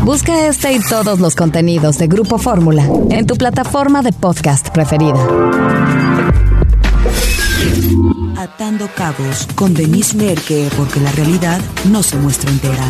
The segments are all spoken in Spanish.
Busca este y todos los contenidos de Grupo Fórmula en tu plataforma de podcast preferida. Atando cabos con Denise Merker, porque la realidad no se muestra entera.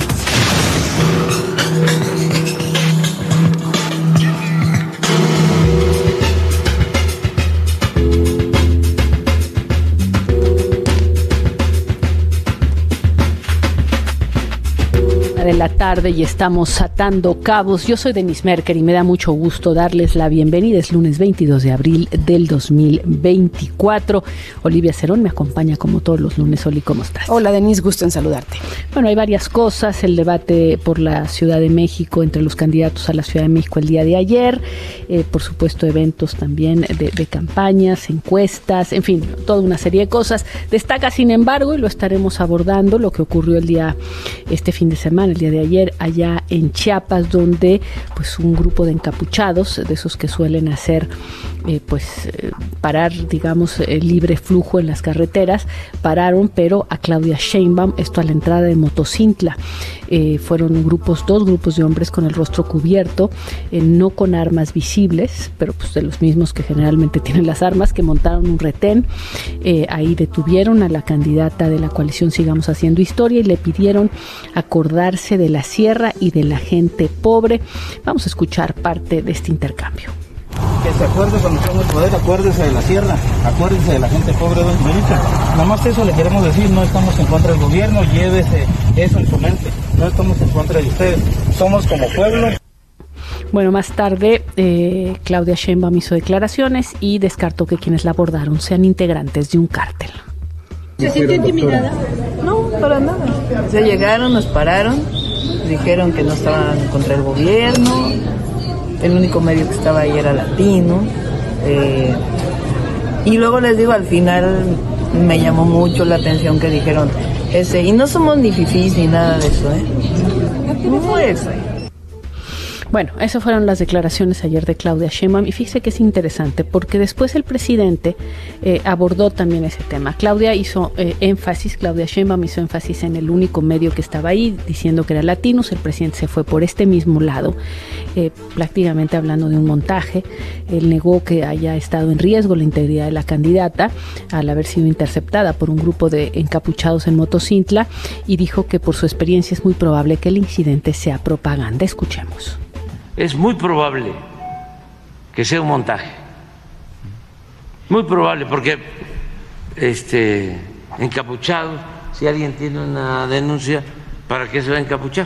De la tarde y estamos atando cabos. Yo soy Denise Merker y me da mucho gusto darles la bienvenida. Es lunes 22 de abril del 2024. Olivia Cerón me acompaña como todos los lunes. Oli, ¿cómo estás? Hola Denise, gusto en saludarte. Bueno, hay varias cosas. El debate por la Ciudad de México entre los candidatos a la Ciudad de México el día de ayer. Por supuesto, eventos también de campañas, encuestas, en fin, toda una serie de cosas. Destaca, sin embargo, y lo estaremos abordando, lo que ocurrió este fin de semana, el día de ayer, allá en Chiapas, donde pues un grupo de encapuchados, de esos que suelen hacer parar, digamos, libre flujo en las carreteras, pararon, pero a Claudia Sheinbaum, esto a la entrada de Motocintla. Fueron dos grupos de hombres con el rostro cubierto, no con armas visibles, pero pues de los mismos que generalmente tienen las armas, que montaron un retén. Ahí detuvieron a la candidata de la coalición Sigamos Haciendo Historia y le pidieron acordarse de la sierra y de la gente pobre. Vamos a escuchar parte de este intercambio. Que se acuerde cuando tome el poder, acuérdese de la sierra, acuérdese de la gente pobre, doña. Nada más eso le queremos decir, no estamos en contra del gobierno, llévese eso en su mente, no estamos en contra de ustedes, somos como pueblo. Bueno, más tarde Claudia Sheinbaum hizo declaraciones y descartó que quienes la abordaron sean integrantes de un cártel. ¿Se sintió intimidada? No, para nada. Se llegaron, nos pararon, dijeron que no estaban contra el gobierno, el único medio que estaba ahí era Latino, y luego les digo, al final me llamó mucho la atención que dijeron y no somos ni fifís ni nada de eso, no fue eso. Bueno, esas fueron las declaraciones ayer de Claudia Sheinbaum y fíjese que es interesante porque después el presidente abordó también ese tema. Claudia Sheinbaum hizo énfasis en el único medio que estaba ahí, diciendo que era Latinos. El presidente se fue por este mismo lado, prácticamente hablando de un montaje. Él negó que haya estado en riesgo la integridad de la candidata al haber sido interceptada por un grupo de encapuchados en Motocintla y dijo que por su experiencia es muy probable que el incidente sea propaganda. Escuchemos. Es muy probable que sea un montaje, muy probable, porque encapuchados, si alguien tiene una denuncia, ¿para qué se va a encapuchar?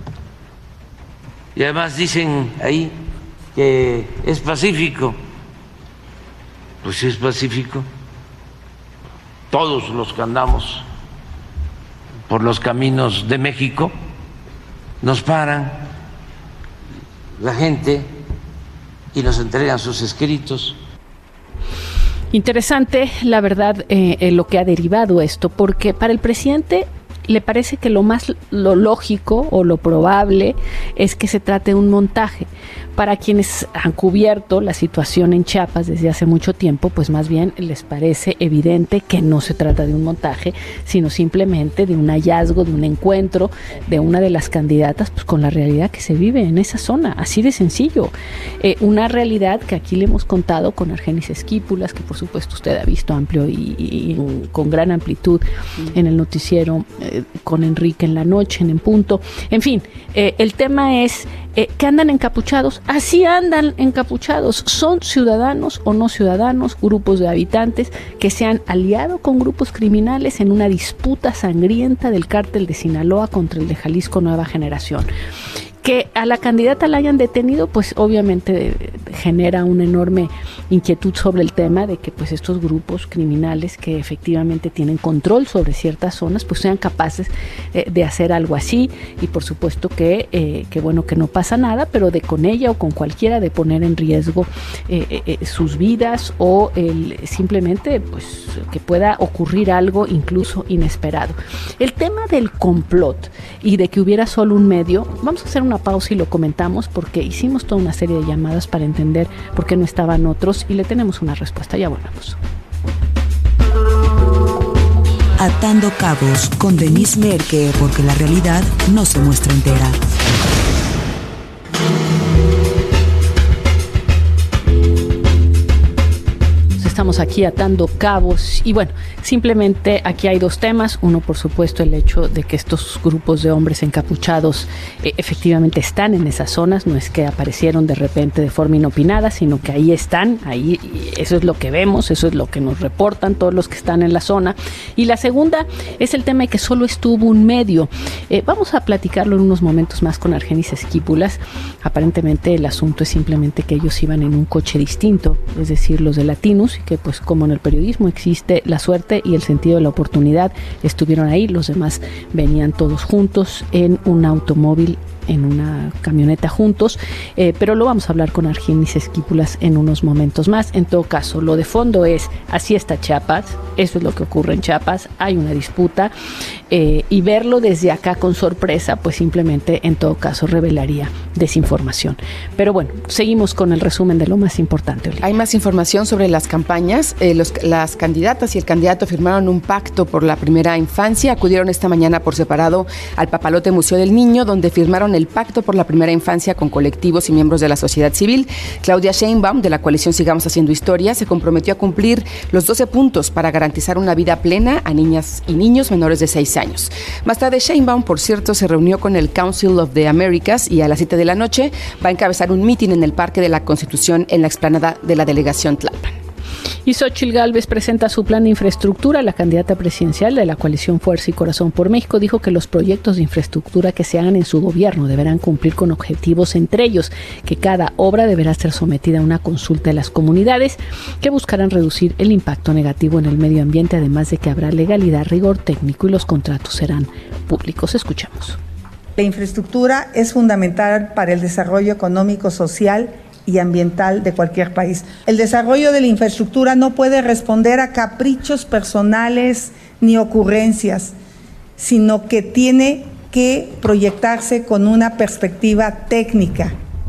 Y además dicen ahí que es pacífico. Pues si es pacífico, todos los que andamos por los caminos de México nos paran la gente y nos entregan sus escritos. Interesante, la verdad, lo que ha derivado esto, porque para el presidente le parece que lo lógico o lo probable es que se trate de un montaje. Para quienes han cubierto la situación en Chiapas desde hace mucho tiempo, pues más bien les parece evidente que no se trata de un montaje, sino simplemente de un hallazgo, de un encuentro de una de las candidatas pues con la realidad que se vive en esa zona, así de sencillo. Una realidad que aquí le hemos contado con Argenis Esquípulas, que por supuesto usted ha visto amplio y con gran amplitud en el noticiero, con Enrique en la noche, en Punto. En fin, el tema es que andan encapuchados. Así andan encapuchados. Son ciudadanos o no ciudadanos, grupos de habitantes que se han aliado con grupos criminales en una disputa sangrienta del cártel de Sinaloa contra el de Jalisco Nueva Generación. Que a la candidata la hayan detenido, pues obviamente genera una enorme inquietud sobre el tema de que pues estos grupos criminales que efectivamente tienen control sobre ciertas zonas, pues sean capaces de hacer algo así, y por supuesto que bueno, que no pasa nada, pero de con ella o con cualquiera de poner en riesgo sus vidas o simplemente pues que pueda ocurrir algo incluso inesperado. El tema del complot y de que hubiera solo un medio, vamos a hacer una pausa y lo comentamos porque hicimos toda una serie de llamadas para entender por qué no estaban otros y le tenemos una respuesta. Ya volvemos. Atando cabos con Denise Merker, porque la realidad no se muestra entera. Estamos aquí atando cabos y bueno, simplemente aquí hay dos temas. Uno, por supuesto, el hecho de que estos grupos de hombres encapuchados efectivamente están en esas zonas, no es que aparecieron de repente de forma inopinada, sino que ahí están, ahí, eso es lo que vemos, eso es lo que nos reportan todos los que están en la zona. Y la segunda es el tema de que solo estuvo un medio. Vamos a platicarlo en unos momentos más con Argenis Esquipulas. Aparentemente el asunto es simplemente que ellos iban en un coche distinto, es decir, los de Latinus, que pues como en el periodismo existe la suerte y el sentido de la oportunidad, estuvieron ahí, los demás venían todos juntos en un automóvil, en una camioneta juntos, pero lo vamos a hablar con Argenis Esquipulas en unos momentos más. En todo caso, lo de fondo es, así está Chiapas, eso es lo que ocurre en Chiapas, hay una disputa, y verlo desde acá con sorpresa, pues simplemente en todo caso revelaría desinformación. Pero bueno, seguimos con el resumen de lo más importante. Olivia. Hay más información sobre las campañas. Las candidatas y el candidato firmaron un pacto por la primera infancia. Acudieron esta mañana por separado al Papalote Museo del Niño, donde firmaron el pacto por la primera infancia con colectivos y miembros de la sociedad civil. Claudia Sheinbaum, de la coalición Sigamos Haciendo Historia, se comprometió a cumplir los 12 puntos para garantizar una vida plena a niñas y niños menores de 6 años. Más tarde, Sheinbaum, por cierto, se reunió con el Council of the Americas y a las 7 de la noche va a encabezar un mitin en el Parque de la Constitución en la explanada de la delegación Tlalpan. Y Xóchitl Gálvez presenta su plan de infraestructura. La candidata presidencial de la coalición Fuerza y Corazón por México dijo que los proyectos de infraestructura que se hagan en su gobierno deberán cumplir con objetivos, entre ellos que cada obra deberá ser sometida a una consulta de las comunidades que buscarán reducir el impacto negativo en el medio ambiente, además de que habrá legalidad, rigor técnico y los contratos serán públicos. Escuchamos. La infraestructura es fundamental para el desarrollo económico, social y ambiental de cualquier país. El desarrollo de la infraestructura no puede responder a caprichos personales ni ocurrencias, sino que tiene que proyectarse con una perspectiva técnica.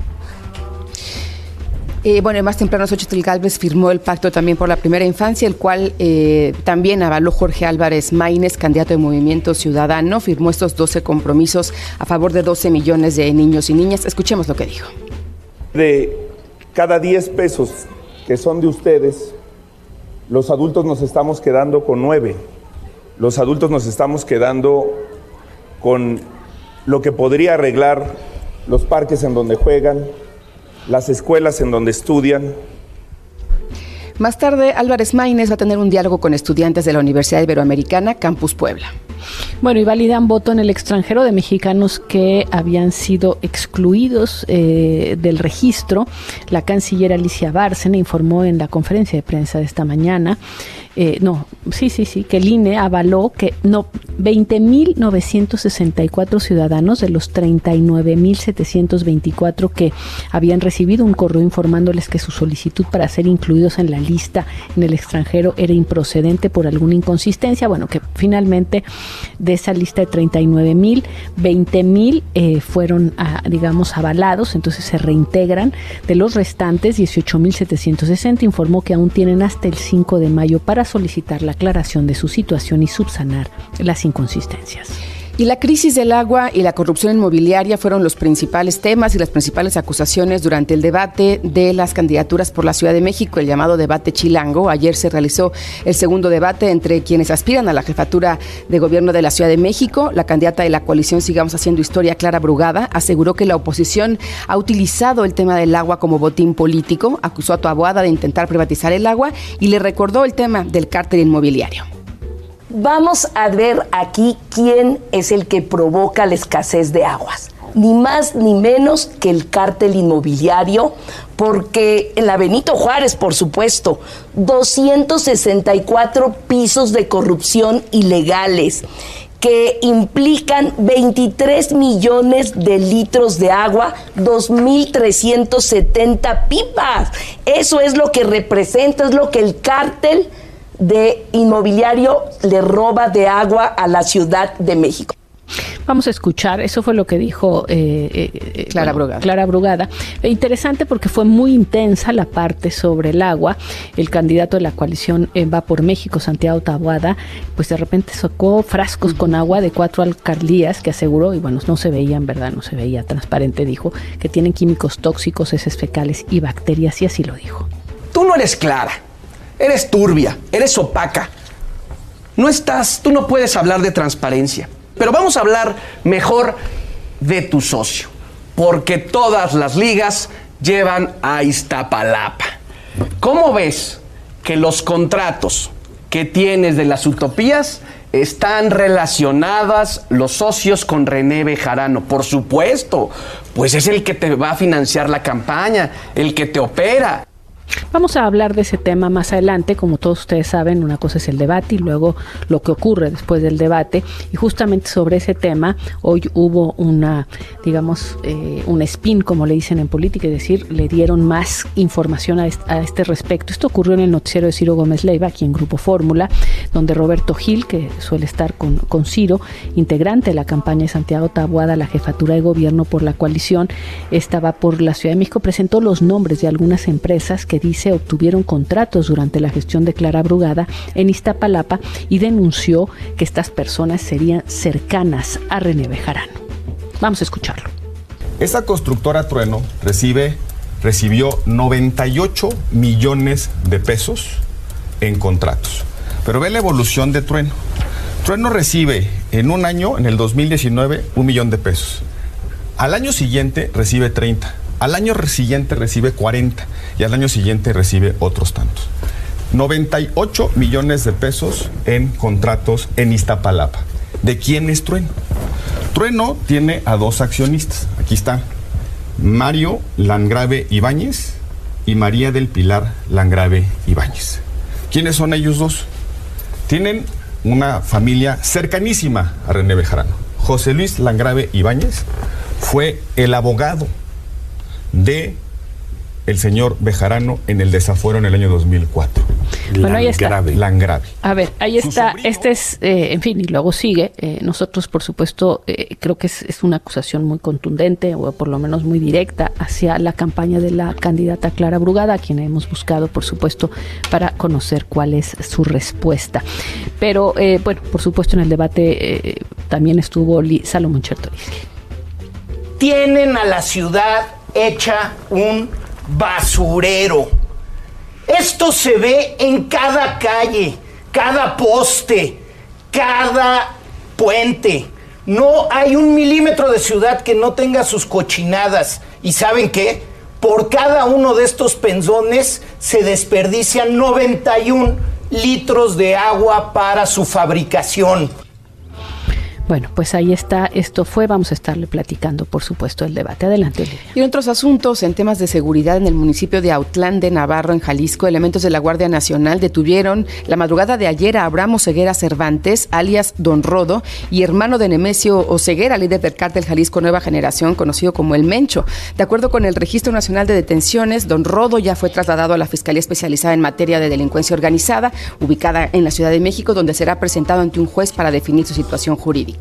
Más temprano Xóchitl Gálvez firmó el pacto también por la primera infancia, el cual también avaló Jorge Álvarez Maínez, candidato de Movimiento Ciudadano. Firmó estos 12 compromisos a favor de 12 millones de niños y niñas. Escuchemos lo que dijo. De cada 10 pesos que son de ustedes, los adultos nos estamos quedando con 9. Los adultos nos estamos quedando con lo que podría arreglar los parques en donde juegan, las escuelas en donde estudian. Más tarde, Álvarez Maínez va a tener un diálogo con estudiantes de la Universidad Iberoamericana, Campus Puebla. Bueno, y validan voto en el extranjero de mexicanos que habían sido excluidos del registro. La canciller Alicia Bárcena informó en la conferencia de prensa de esta mañana, que el INE avaló que 20.964 ciudadanos de los 39.724 que habían recibido un correo informándoles que su solicitud para ser incluidos en la lista en el extranjero era improcedente por alguna inconsistencia. Bueno, que finalmente de esa lista de 39.000, 20.000 fueron, avalados, entonces se reintegran. De los restantes, 18.760, informó que aún tienen hasta el 5 de mayo para solicitar la aclaración de su situación y subsanar las inconsistencias. Y la crisis del agua y la corrupción inmobiliaria fueron los principales temas y las principales acusaciones durante el debate de las candidaturas por la Ciudad de México, el llamado debate chilango. Ayer se realizó el segundo debate entre quienes aspiran a la jefatura de gobierno de la Ciudad de México. La candidata de la coalición Sigamos Haciendo Historia, Clara Brugada, aseguró que la oposición ha utilizado el tema del agua como botín político, acusó a Taboada de intentar privatizar el agua y le recordó el tema del cártel inmobiliario. Vamos a ver aquí quién es el que provoca la escasez de aguas. Ni más ni menos que el cártel inmobiliario, porque en la Benito Juárez, por supuesto, 264 pisos de corrupción ilegales que implican 23 millones de litros de agua, 2.370 pipas. Eso es lo que representa, es lo que el cártel de inmobiliario le roba de agua a la Ciudad de México. Vamos a escuchar, eso fue lo que dijo Clara Brugada. Clara Brugada. Interesante porque fue muy intensa la parte sobre el agua. El candidato de la coalición Va por México, Santiago Taboada, pues de repente sacó frascos con agua de 4 alcaldías que aseguró, y bueno, no se veían, ¿verdad? No se veía transparente, dijo, que tienen químicos tóxicos, heces fecales y bacterias, y así lo dijo. Tú no eres clara, eres turbia, eres opaca. Tú no puedes hablar de transparencia. Pero vamos a hablar mejor de tu socio, porque todas las ligas llevan a Iztapalapa. ¿Cómo ves que los contratos que tienes de las utopías están relacionadas los socios con René Bejarano? Por supuesto, pues es el que te va a financiar la campaña, el que te opera. Vamos a hablar de ese tema más adelante. Como todos ustedes saben, una cosa es el debate y luego lo que ocurre después del debate. Y justamente sobre ese tema, hoy hubo una, digamos, un spin, como le dicen en política, es decir, le dieron más información a este respecto. Esto ocurrió en el noticiero de Ciro Gómez Leiva, aquí en Grupo Fórmula, donde Roberto Gil, que suele estar con Ciro, integrante de la campaña de Santiago Taboada, la jefatura de gobierno por la coalición, estaba por la Ciudad de México, presentó los nombres de algunas empresas que dice obtuvieron contratos durante la gestión de Clara Brugada en Iztapalapa y denunció que estas personas serían cercanas a René Bejarano. Vamos a escucharlo. Esta constructora Trueno recibió 98 millones de pesos en contratos. Pero ve la evolución de Trueno. Trueno recibe en un año, en el 2019, 1 millón de pesos. Al año siguiente recibe 30. Al año siguiente recibe 40 y al año siguiente recibe otros tantos. 98 millones de pesos en contratos en Iztapalapa. ¿De quién es Trueno? Trueno tiene a 2 accionistas. Aquí está Mario Landgrave Ibáñez y María del Pilar Landgrave Ibáñez. ¿Quiénes son ellos dos? Tienen una familia cercanísima a René Bejarano. José Luis Landgrave Ibáñez fue el abogado de el señor Bejarano en el desafuero en el año 2004. Bueno, ahí está. Landgrave. A ver, ahí está. Este es, en fin, y luego sigue. Nosotros, por supuesto, creo que es una acusación muy contundente, o por lo menos muy directa, hacia la campaña de la candidata Clara Brugada, a quien hemos buscado, por supuesto, para conocer cuál es su respuesta. Pero, bueno, por supuesto, en el debate también estuvo Salomón Chertorivsky. Tienen a la ciudad hecha un basurero. Esto se ve en cada calle, cada poste, cada puente. No hay 1 milímetro de ciudad que no tenga sus cochinadas. ¿Y saben qué? Por cada uno de estos penzones se desperdician 91 litros de agua para su fabricación. Bueno, pues ahí está, vamos a estarle platicando, por supuesto, el debate. Adelante, Olivia. Y en otros asuntos, en temas de seguridad, en el municipio de Autlán de Navarro, en Jalisco, elementos de la Guardia Nacional detuvieron la madrugada de ayer a Abraham Oseguera Cervantes, alias Don Rodo, y hermano de Nemesio Oseguera, líder del cártel Jalisco Nueva Generación, conocido como El Mencho. De acuerdo con el Registro Nacional de Detenciones, Don Rodo ya fue trasladado a la Fiscalía Especializada en Materia de Delincuencia Organizada, ubicada en la Ciudad de México, donde será presentado ante un juez para definir su situación jurídica.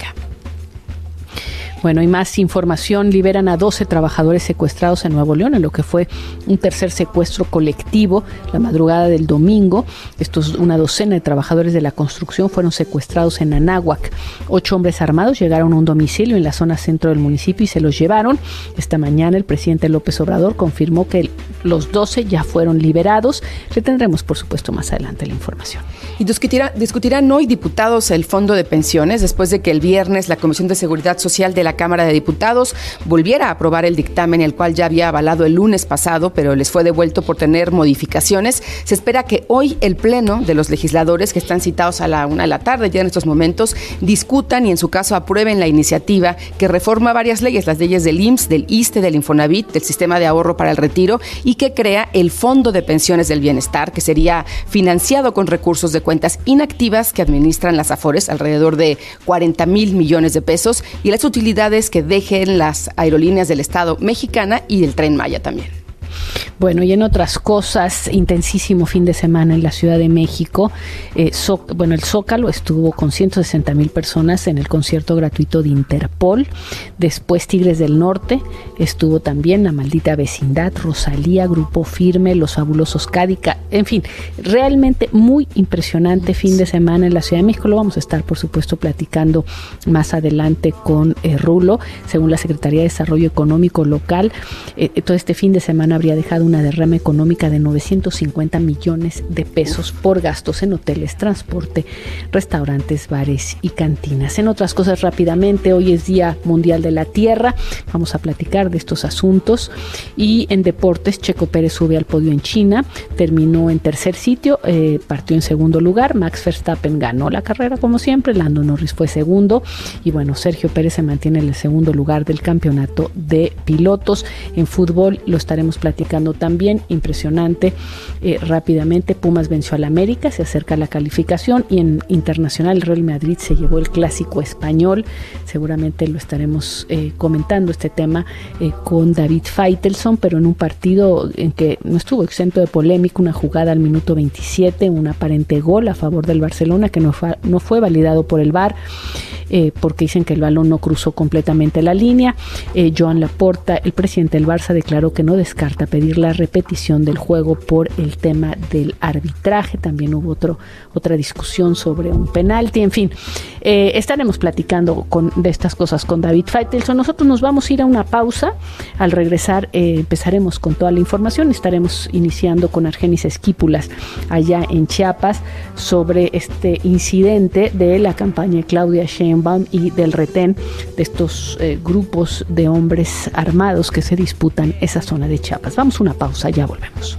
Bueno, y más información. Liberan a 12 trabajadores secuestrados en Nuevo León, en lo que fue un tercer secuestro colectivo la madrugada del domingo. Una docena de trabajadores de la construcción fueron secuestrados en Anáhuac. 8 hombres armados llegaron a un domicilio en la zona centro del municipio y se los llevaron. Esta mañana el presidente López Obrador confirmó que los 12 ya fueron liberados. Le tendremos, por supuesto, más adelante la información. Y discutirán hoy diputados el fondo de pensiones después de que el viernes la Comisión de Seguridad Social de la Cámara de Diputados volviera a aprobar el dictamen, el cual ya había avalado el lunes pasado, pero les fue devuelto por tener modificaciones. Se espera que hoy el pleno de los legisladores, que están citados a la 1 de la tarde ya en estos momentos, discutan y en su caso aprueben la iniciativa que reforma varias leyes, las leyes del IMSS, del ISSSTE, del Infonavit, del Sistema de Ahorro para el Retiro, y que crea el Fondo de Pensiones del Bienestar, que sería financiado con recursos de cuentas inactivas que administran las Afores, alrededor de 40,000 millones de pesos, y las utilidades que dejen las aerolíneas del Estado mexicana y del Tren Maya también. Bueno, y en otras cosas, intensísimo fin de semana en la Ciudad de México. El Zócalo estuvo con 160,000 personas en el concierto gratuito de Interpol. Después Tigres del Norte, estuvo también La Maldita Vecindad, Rosalía, Grupo Firme, Los Fabulosos Cádica. En fin, realmente muy impresionante fin de semana en la Ciudad de México. Lo vamos a estar, por supuesto, platicando más adelante con Rulo. Según la Secretaría de Desarrollo Económico Local, todo este fin de semana habría dejado una derrama económica de 950 millones de pesos por gastos en hoteles, transporte, restaurantes, bares y cantinas. En otras cosas, rápidamente, hoy es Día Mundial de la Tierra. Vamos a platicar de estos asuntos. Y en deportes, Checo Pérez sube al podio en China, terminó en tercer sitio, partió en segundo lugar. Max Verstappen ganó la carrera como siempre, Lando Norris fue segundo y bueno, Sergio Pérez se mantiene en el segundo lugar del campeonato de pilotos. En fútbol lo estaremos platicando también, impresionante. Rápidamente, Pumas venció al América, se acerca a la calificación, y en internacional el Real Madrid se llevó el clásico español. Seguramente lo estaremos comentando este tema con David Faitelson, pero en un partido en que no estuvo exento de polémica, una jugada al minuto 27, un aparente gol a favor del Barcelona que no fue validado por el VAR, porque dicen que el balón no cruzó completamente la línea. Joan Laporta, el presidente del Barça, declaró que no descarta pedir la repetición del juego por el tema del arbitraje. También hubo otra discusión sobre un penalti. En fin, estaremos platicando de estas cosas con David Faitelson. Nosotros nos vamos a ir a una pausa. Al regresar empezaremos con toda la información. Estaremos iniciando con Argenis Esquípulas allá en Chiapas sobre este incidente de la campaña de Claudia Sheinbaum y del retén de estos grupos de hombres armados que se disputan esa zona de Chiapas. Vamos a una pausa, ya volvemos.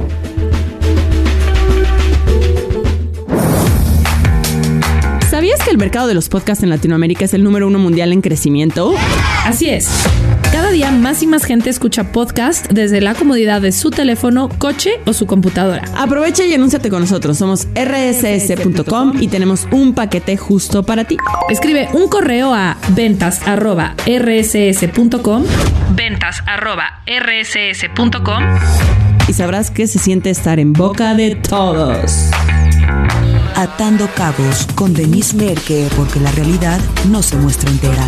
¿Sabías que el mercado de los podcasts en Latinoamérica es el número 1 mundial en crecimiento? Así es. Cada día más y más gente escucha podcast desde la comodidad de su teléfono, coche o su computadora. Aprovecha y anúnciate con nosotros. Somos rss.com y tenemos un paquete justo para ti. Escribe un correo a ventas@rss.com y sabrás que se siente estar en boca de todos. Atando cabos con Denise Merker, porque la realidad no se muestra entera.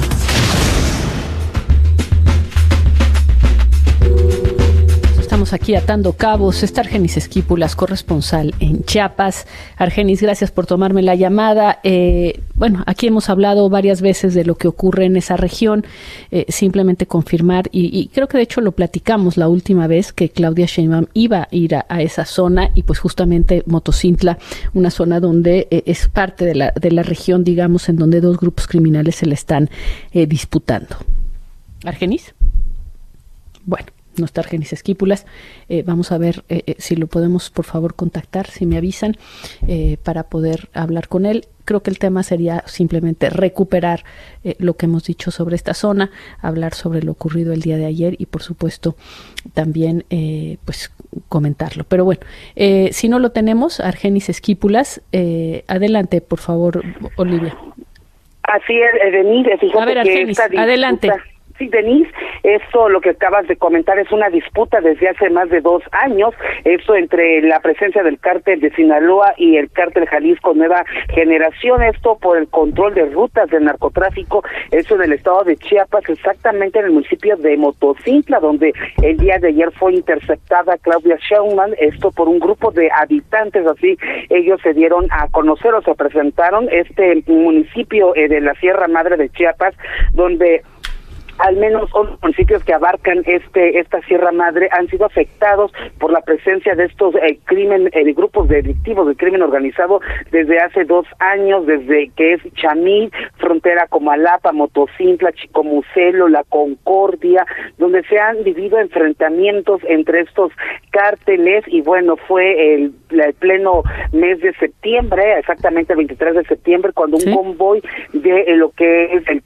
Estamos aquí atando cabos. Está Argenis Esquípulas, corresponsal en Chiapas. Argenis, gracias por tomarme la llamada. Bueno, aquí hemos hablado varias veces de lo que ocurre en esa región. Simplemente confirmar, y creo que de hecho lo platicamos la última vez, que Claudia Sheinbaum iba a ir a esa zona, y pues justamente Motocintla, una zona donde es parte de la región, digamos, en donde dos grupos criminales se le están disputando. ¿Argenis? Bueno. No está Argenis Esquípulas. Vamos a ver si lo podemos, por favor, contactar, si me avisan, para poder hablar con él. Creo que el tema sería simplemente recuperar lo que hemos dicho sobre esta zona, hablar sobre lo ocurrido el día de ayer y, por supuesto, también pues comentarlo. Pero bueno, si no lo tenemos, Argenis Esquípulas, adelante, por favor, Olivia. Así es, Denise. A ver, Argenis, adelante. Sí, Denise, esto lo que acabas de comentar es una disputa desde hace más de 2 años, esto entre la presencia del cártel de Sinaloa y el cártel Jalisco Nueva Generación, esto por el control de rutas de narcotráfico, eso en el estado de Chiapas, exactamente en el municipio de Motocintla, donde el día de ayer fue interceptada Claudia Sheinbaum, esto por un grupo de habitantes, así ellos se dieron a conocer o se presentaron este municipio de la Sierra Madre de Chiapas, donde al menos 11 municipios que abarcan esta Sierra Madre han sido afectados por la presencia de estos grupos delictivos de crimen organizado desde hace 2 años, desde que es Chamí, frontera Comalapa, Motocintla, Chicomucelo, La Concordia, donde se han vivido enfrentamientos entre estos cárteles, y bueno, fue el pleno mes de septiembre, exactamente el 23 de septiembre, cuando un convoy de lo que es el cártel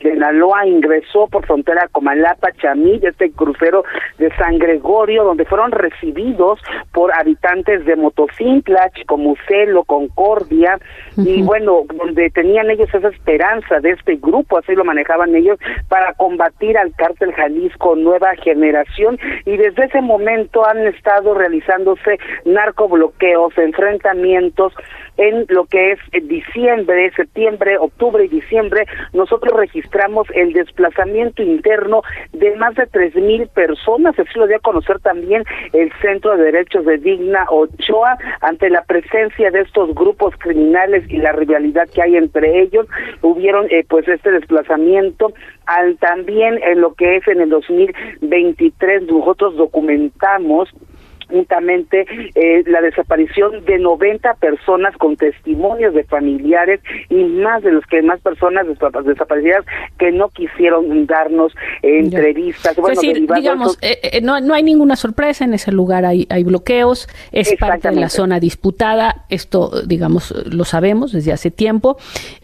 Sinaloa, ingresó por frontera Comalapa, Chamilla, este crucero de San Gregorio, donde fueron recibidos por habitantes de Motocintla, Chicomucelo, Concordia, y bueno, donde tenían ellos esa esperanza de este grupo, así lo manejaban ellos, para combatir al cártel Jalisco Nueva Generación, y desde ese momento han estado realizándose narcobloqueos, enfrentamientos en lo que es diciembre, septiembre, octubre y diciembre. Nosotros registramos el desplazamiento interno de más de 3,000 personas, así lo dio a conocer también el Centro de Derechos de Digna Ochoa, ante la presencia de estos grupos criminales y la rivalidad que hay entre ellos. Hubieron pues este desplazamiento. También en lo que es en el 2023 nosotros documentamos juntamente la desaparición de 90 personas con testimonios de familiares y más personas desaparecidas que no quisieron darnos entrevistas. Bueno, es decir, digamos, no hay ninguna sorpresa, en ese lugar hay bloqueos, es parte de la zona disputada, esto, digamos, lo sabemos desde hace tiempo.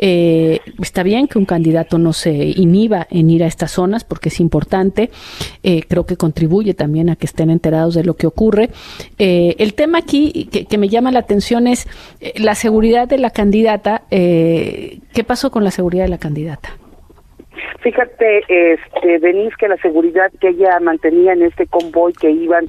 Está bien que un candidato no se inhiba en ir a estas zonas porque es importante, creo que contribuye también a que estén enterados de lo que ocurre. El tema aquí que me llama la atención es la seguridad de la candidata. ¿Qué pasó con la seguridad de la candidata? Fíjate, Denise, que la seguridad que ella mantenía en este convoy que iban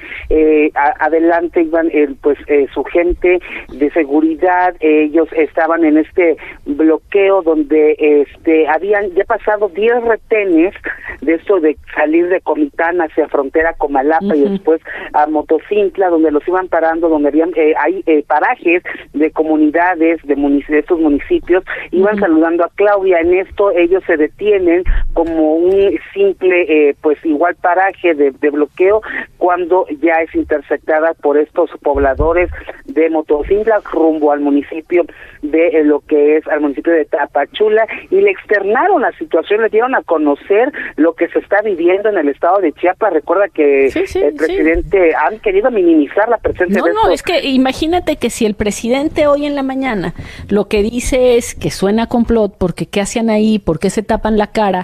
adelante, iban su gente de seguridad, ellos estaban en este bloqueo donde habían ya pasado 10 retenes de esto de salir de Comitán hacia frontera Comalapa y después a Motocintla, donde los iban parando, donde habían hay parajes de comunidades de estos municipios, iban saludando a Claudia. En esto ellos se detienen como un simple igual paraje de bloqueo, cuando ya es interceptada por estos pobladores de Motocintla rumbo al municipio de lo que es al municipio de Tapachula, y le externaron la situación, le dieron a conocer lo que se está viviendo en el estado de Chiapas. Recuerda que el presidente han querido minimizar la presencia de estos. Es que imagínate que si el presidente hoy en la mañana lo que dice es que suena complot porque qué hacían ahí, por qué se tapan la cara,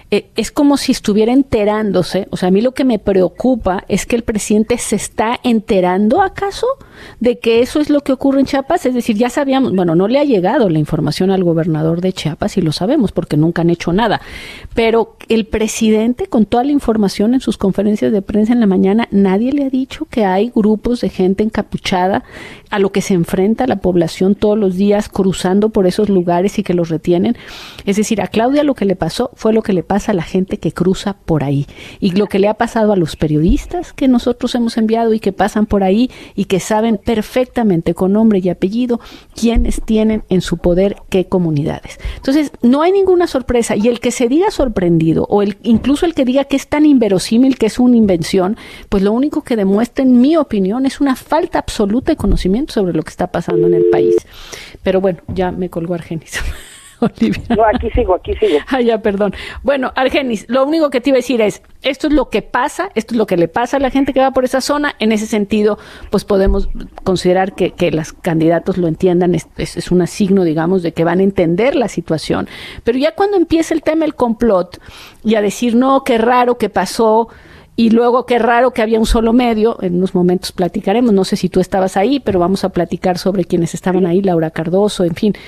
es como si estuviera enterándose. O sea, a mí lo que me preocupa es que el presidente se está enterando, ¿acaso?, de que eso es lo que ocurre en Chiapas. Es decir, ya sabíamos, bueno, no le ha llegado la información al gobernador de Chiapas y lo sabemos porque nunca han hecho nada, pero el presidente, con toda la información en sus conferencias de prensa en la mañana, nadie le ha dicho que hay grupos de gente encapuchada a lo que se enfrenta la población todos los días cruzando por esos lugares y que los retienen. Es decir, a Claudia lo que le pasó fue lo que le pasa a la gente que cruza por ahí, y lo que le ha pasado a los periodistas que nosotros hemos enviado y que pasan por ahí y que saben perfectamente con nombre y apellido quiénes tienen en su poder qué comunidades. Entonces, no hay ninguna sorpresa, y el que se diga sorprendido o incluso el que diga que es tan inverosímil que es una invención, pues lo único que demuestra, en mi opinión, es una falta absoluta de conocimiento sobre lo que está pasando en el país. Pero bueno, ya me colgó Argenis. Olivia. No, aquí sigo. Ya, perdón. Bueno, Argenis, lo único que te iba a decir es, esto es lo que pasa, esto es lo que le pasa a la gente que va por esa zona. En ese sentido, pues podemos considerar que los candidatos lo entiendan, es un signo, digamos, de que van a entender la situación. Pero ya cuando empieza el tema del complot, y a decir, no, qué raro que pasó, y luego qué raro que había un solo medio, en unos momentos platicaremos, no sé si tú estabas ahí, pero vamos a platicar sobre quienes estaban ahí, Laura Cardoso, en fin,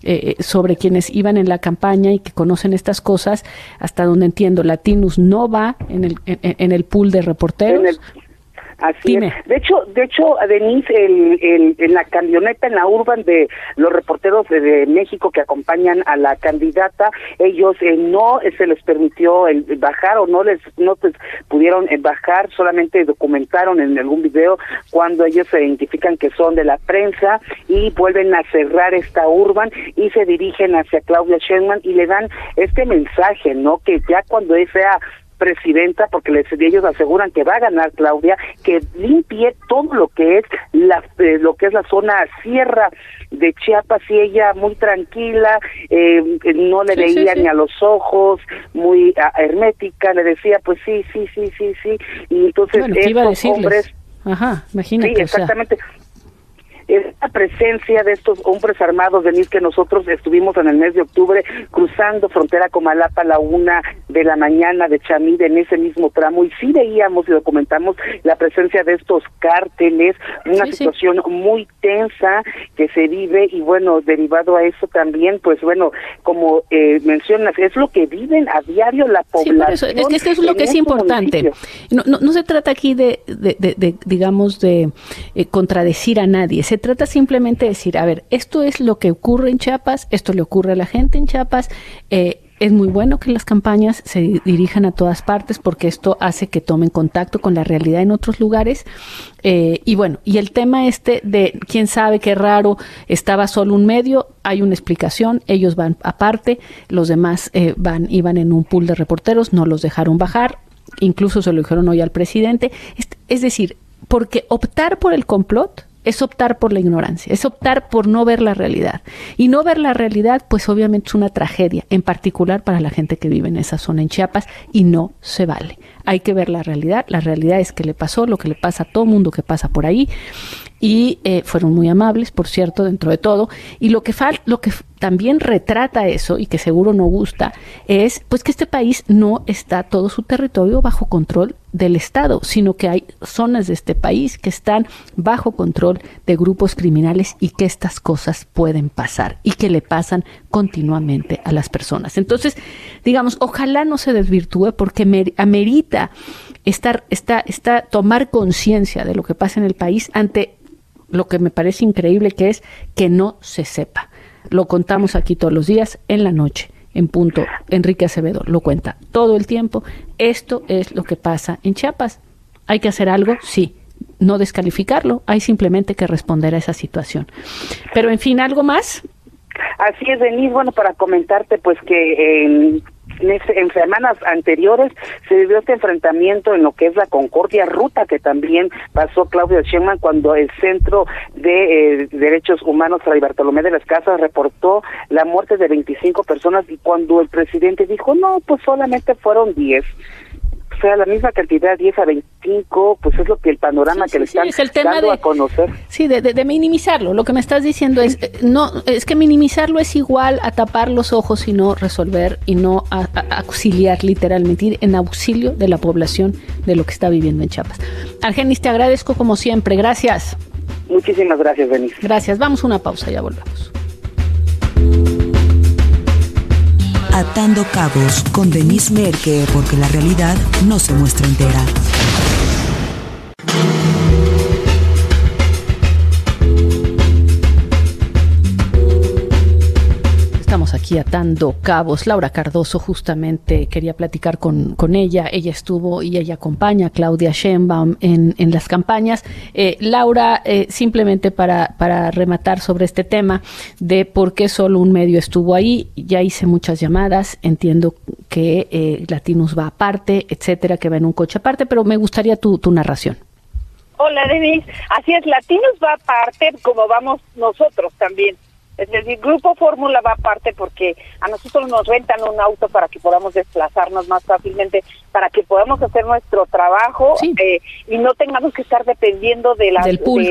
sobre quienes iban en la campaña y que conocen estas cosas. Hasta donde entiendo, Latinus no va en el pool de reporteros. Así es. De hecho, Denise, en la camioneta, en la urban de los reporteros de México que acompañan a la candidata, ellos no se les permitió bajar, o no pudieron bajar, solamente documentaron en algún video cuando ellos se identifican que son de la prensa, y vuelven a cerrar esta urban y se dirigen hacia Claudia Sheinbaum y le dan este mensaje, ¿no? Que ya cuando sea presidenta, porque ellos aseguran que va a ganar Claudia, que limpie todo lo que es la zona sierra de Chiapas, y ella muy tranquila, no le veía ni a los ojos, muy hermética, le decía pues sí, y entonces estos hombres, imagínate. Sí, exactamente. Está presencia de estos hombres armados, Denise, que nosotros estuvimos en el mes de octubre cruzando frontera Comalapa a la 1:00 a.m. de Chamid en ese mismo tramo, y sí veíamos y documentamos la presencia de estos cárteles, una situación muy tensa que se vive, y bueno, derivado a eso también, pues bueno, como mencionas, es lo que viven a diario la población. Sí, por eso, es que es lo que es importante. No se trata aquí de digamos, de contradecir a nadie. Se trata simplemente de decir, a ver, esto es lo que ocurre en Chiapas, esto le ocurre a la gente en Chiapas. Es muy bueno que las campañas se dirijan a todas partes porque esto hace que tomen contacto con la realidad en otros lugares. Y bueno, y el tema de quién sabe, qué raro, estaba solo un medio, hay una explicación, ellos van aparte, los demás iban en un pool de reporteros, no los dejaron bajar, incluso se lo dijeron hoy al presidente. Es decir, porque optar por el complot es optar por la ignorancia, es optar por no ver la realidad. Y no ver la realidad, pues obviamente es una tragedia, en particular para la gente que vive en esa zona en Chiapas, y no se vale. Hay que ver la realidad es que le pasó lo que le pasa a todo mundo que pasa por ahí, y fueron muy amables, por cierto, dentro de todo. Y lo que también retrata eso, y que seguro no gusta, es pues que este país no está todo su territorio bajo control del Estado, sino que hay zonas de este país que están bajo control de grupos criminales, y que estas cosas pueden pasar y que le pasan continuamente a las personas. Entonces, digamos, ojalá no se desvirtúe, porque amerita tomar conciencia de lo que pasa en el país ante lo que me parece increíble, que es que no se sepa. Lo contamos aquí todos los días, en la noche, en punto. Enrique Acevedo lo cuenta todo el tiempo. Esto es lo que pasa en Chiapas. ¿Hay que hacer algo? Sí. No descalificarlo, hay simplemente que responder a esa situación. Pero, en fin, ¿algo más? Así es, Denise. Bueno, para comentarte, pues que en semanas anteriores se vivió este enfrentamiento en lo que es la Concordia, ruta que también pasó Claudia Sheinbaum cuando el Centro de Derechos Humanos Fray Bartolomé de las Casas reportó la muerte de 25 personas, y cuando el presidente dijo, no, pues solamente fueron 10. O sea, la misma cantidad, 10 a 25, pues es lo que el panorama que le están dando a conocer. Sí, de minimizarlo. Lo que me estás diciendo es que minimizarlo es igual a tapar los ojos y no resolver, y no a auxiliar, literalmente, ir en auxilio de la población de lo que está viviendo en Chiapas. Argenis, te agradezco como siempre. Gracias. Muchísimas gracias, Denise. Gracias. Vamos a una pausa, ya volvemos. Atando Cabos con Denise Merker, porque la realidad no se muestra entera. Estamos aquí atando cabos. Laura Cardoso, justamente quería platicar con ella. Ella estuvo y ella acompaña a Claudia Sheinbaum en las campañas. Laura, simplemente para rematar sobre este tema de por qué solo un medio estuvo ahí, ya hice muchas llamadas, entiendo que Latinos va aparte, etcétera, que va en un coche aparte, pero me gustaría tu narración. Hola, Denise. Así es, Latinos va aparte, como vamos nosotros también. Es decir, Grupo Fórmula va aparte porque a nosotros nos rentan un auto para que podamos desplazarnos más fácilmente, para que podamos hacer nuestro trabajo, sí, y no tengamos que estar dependiendo de del pool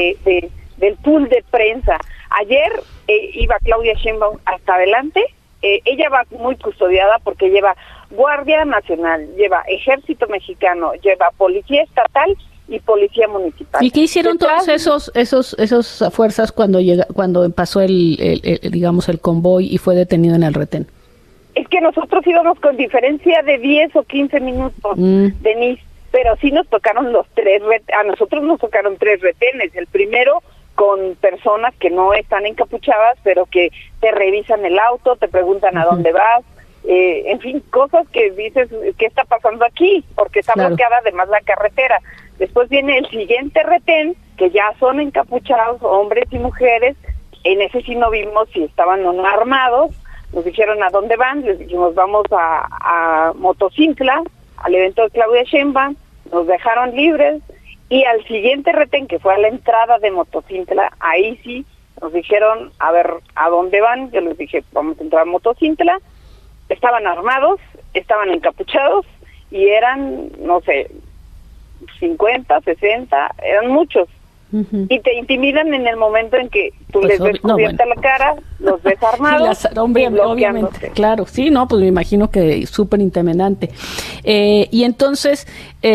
de prensa. Ayer iba Claudia Sheinbaum hasta adelante. Ella va muy custodiada porque lleva Guardia Nacional, lleva Ejército Mexicano, lleva Policía Estatal y Policía Municipal. ¿Y qué hicieron todas esas fuerzas cuando pasó digamos el convoy y fue detenido en el retén? Es que nosotros íbamos con diferencia de 10 o 15 minutos, Denise, pero sí nos tocaron a nosotros nos tocaron 3 retenes. El primero con personas que no están encapuchadas, pero que te revisan el auto, te preguntan a dónde vas, en fin, cosas que dices, ¿qué está pasando aquí? Porque está bloqueada además la carretera. Después viene el siguiente retén, que ya son encapuchados, hombres y mujeres. En ese sí no vimos si estaban o no armados. Nos dijeron a dónde van, les dijimos vamos a Motocintla, al evento de Claudia Sheinbaum, nos dejaron libres, y al siguiente retén, que fue a la entrada de Motocintla, ahí sí nos dijeron, a ver, ¿a dónde van? Yo les dije, vamos a entrar a Motocintla. Estaban armados, estaban encapuchados, y eran, no sé, 50, 60, eran muchos. y te intimidan en el momento en que tú les ves cubierta la cara, los ves armados. Obviamente, claro, sí, no, pues me imagino que súper intimidante. Y entonces,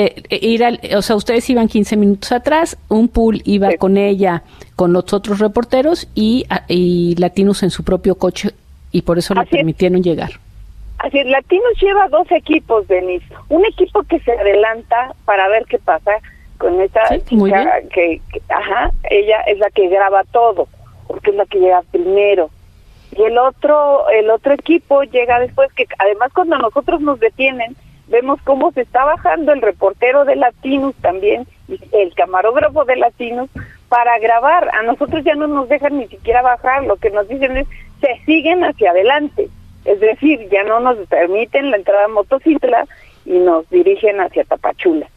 ustedes iban 15 minutos atrás, un pool iba con ella, con los otros reporteros y Latinos en su propio coche, y por eso le permitieron llegar. Así es, Latinos lleva 2 equipos, Denise. Un equipo que se adelanta para ver qué pasa con esta chica que ella es la que graba todo, porque es la que llega primero. Y el otro equipo llega después, que además cuando nosotros nos detienen, vemos cómo se está bajando el reportero de Latinos también, y el camarógrafo de Latinos, para grabar. A nosotros ya no nos dejan ni siquiera bajar, lo que nos dicen es, se siguen hacia adelante. Es decir, ya no nos permiten la entrada a Motocintla y nos dirigen hacia Tapachula.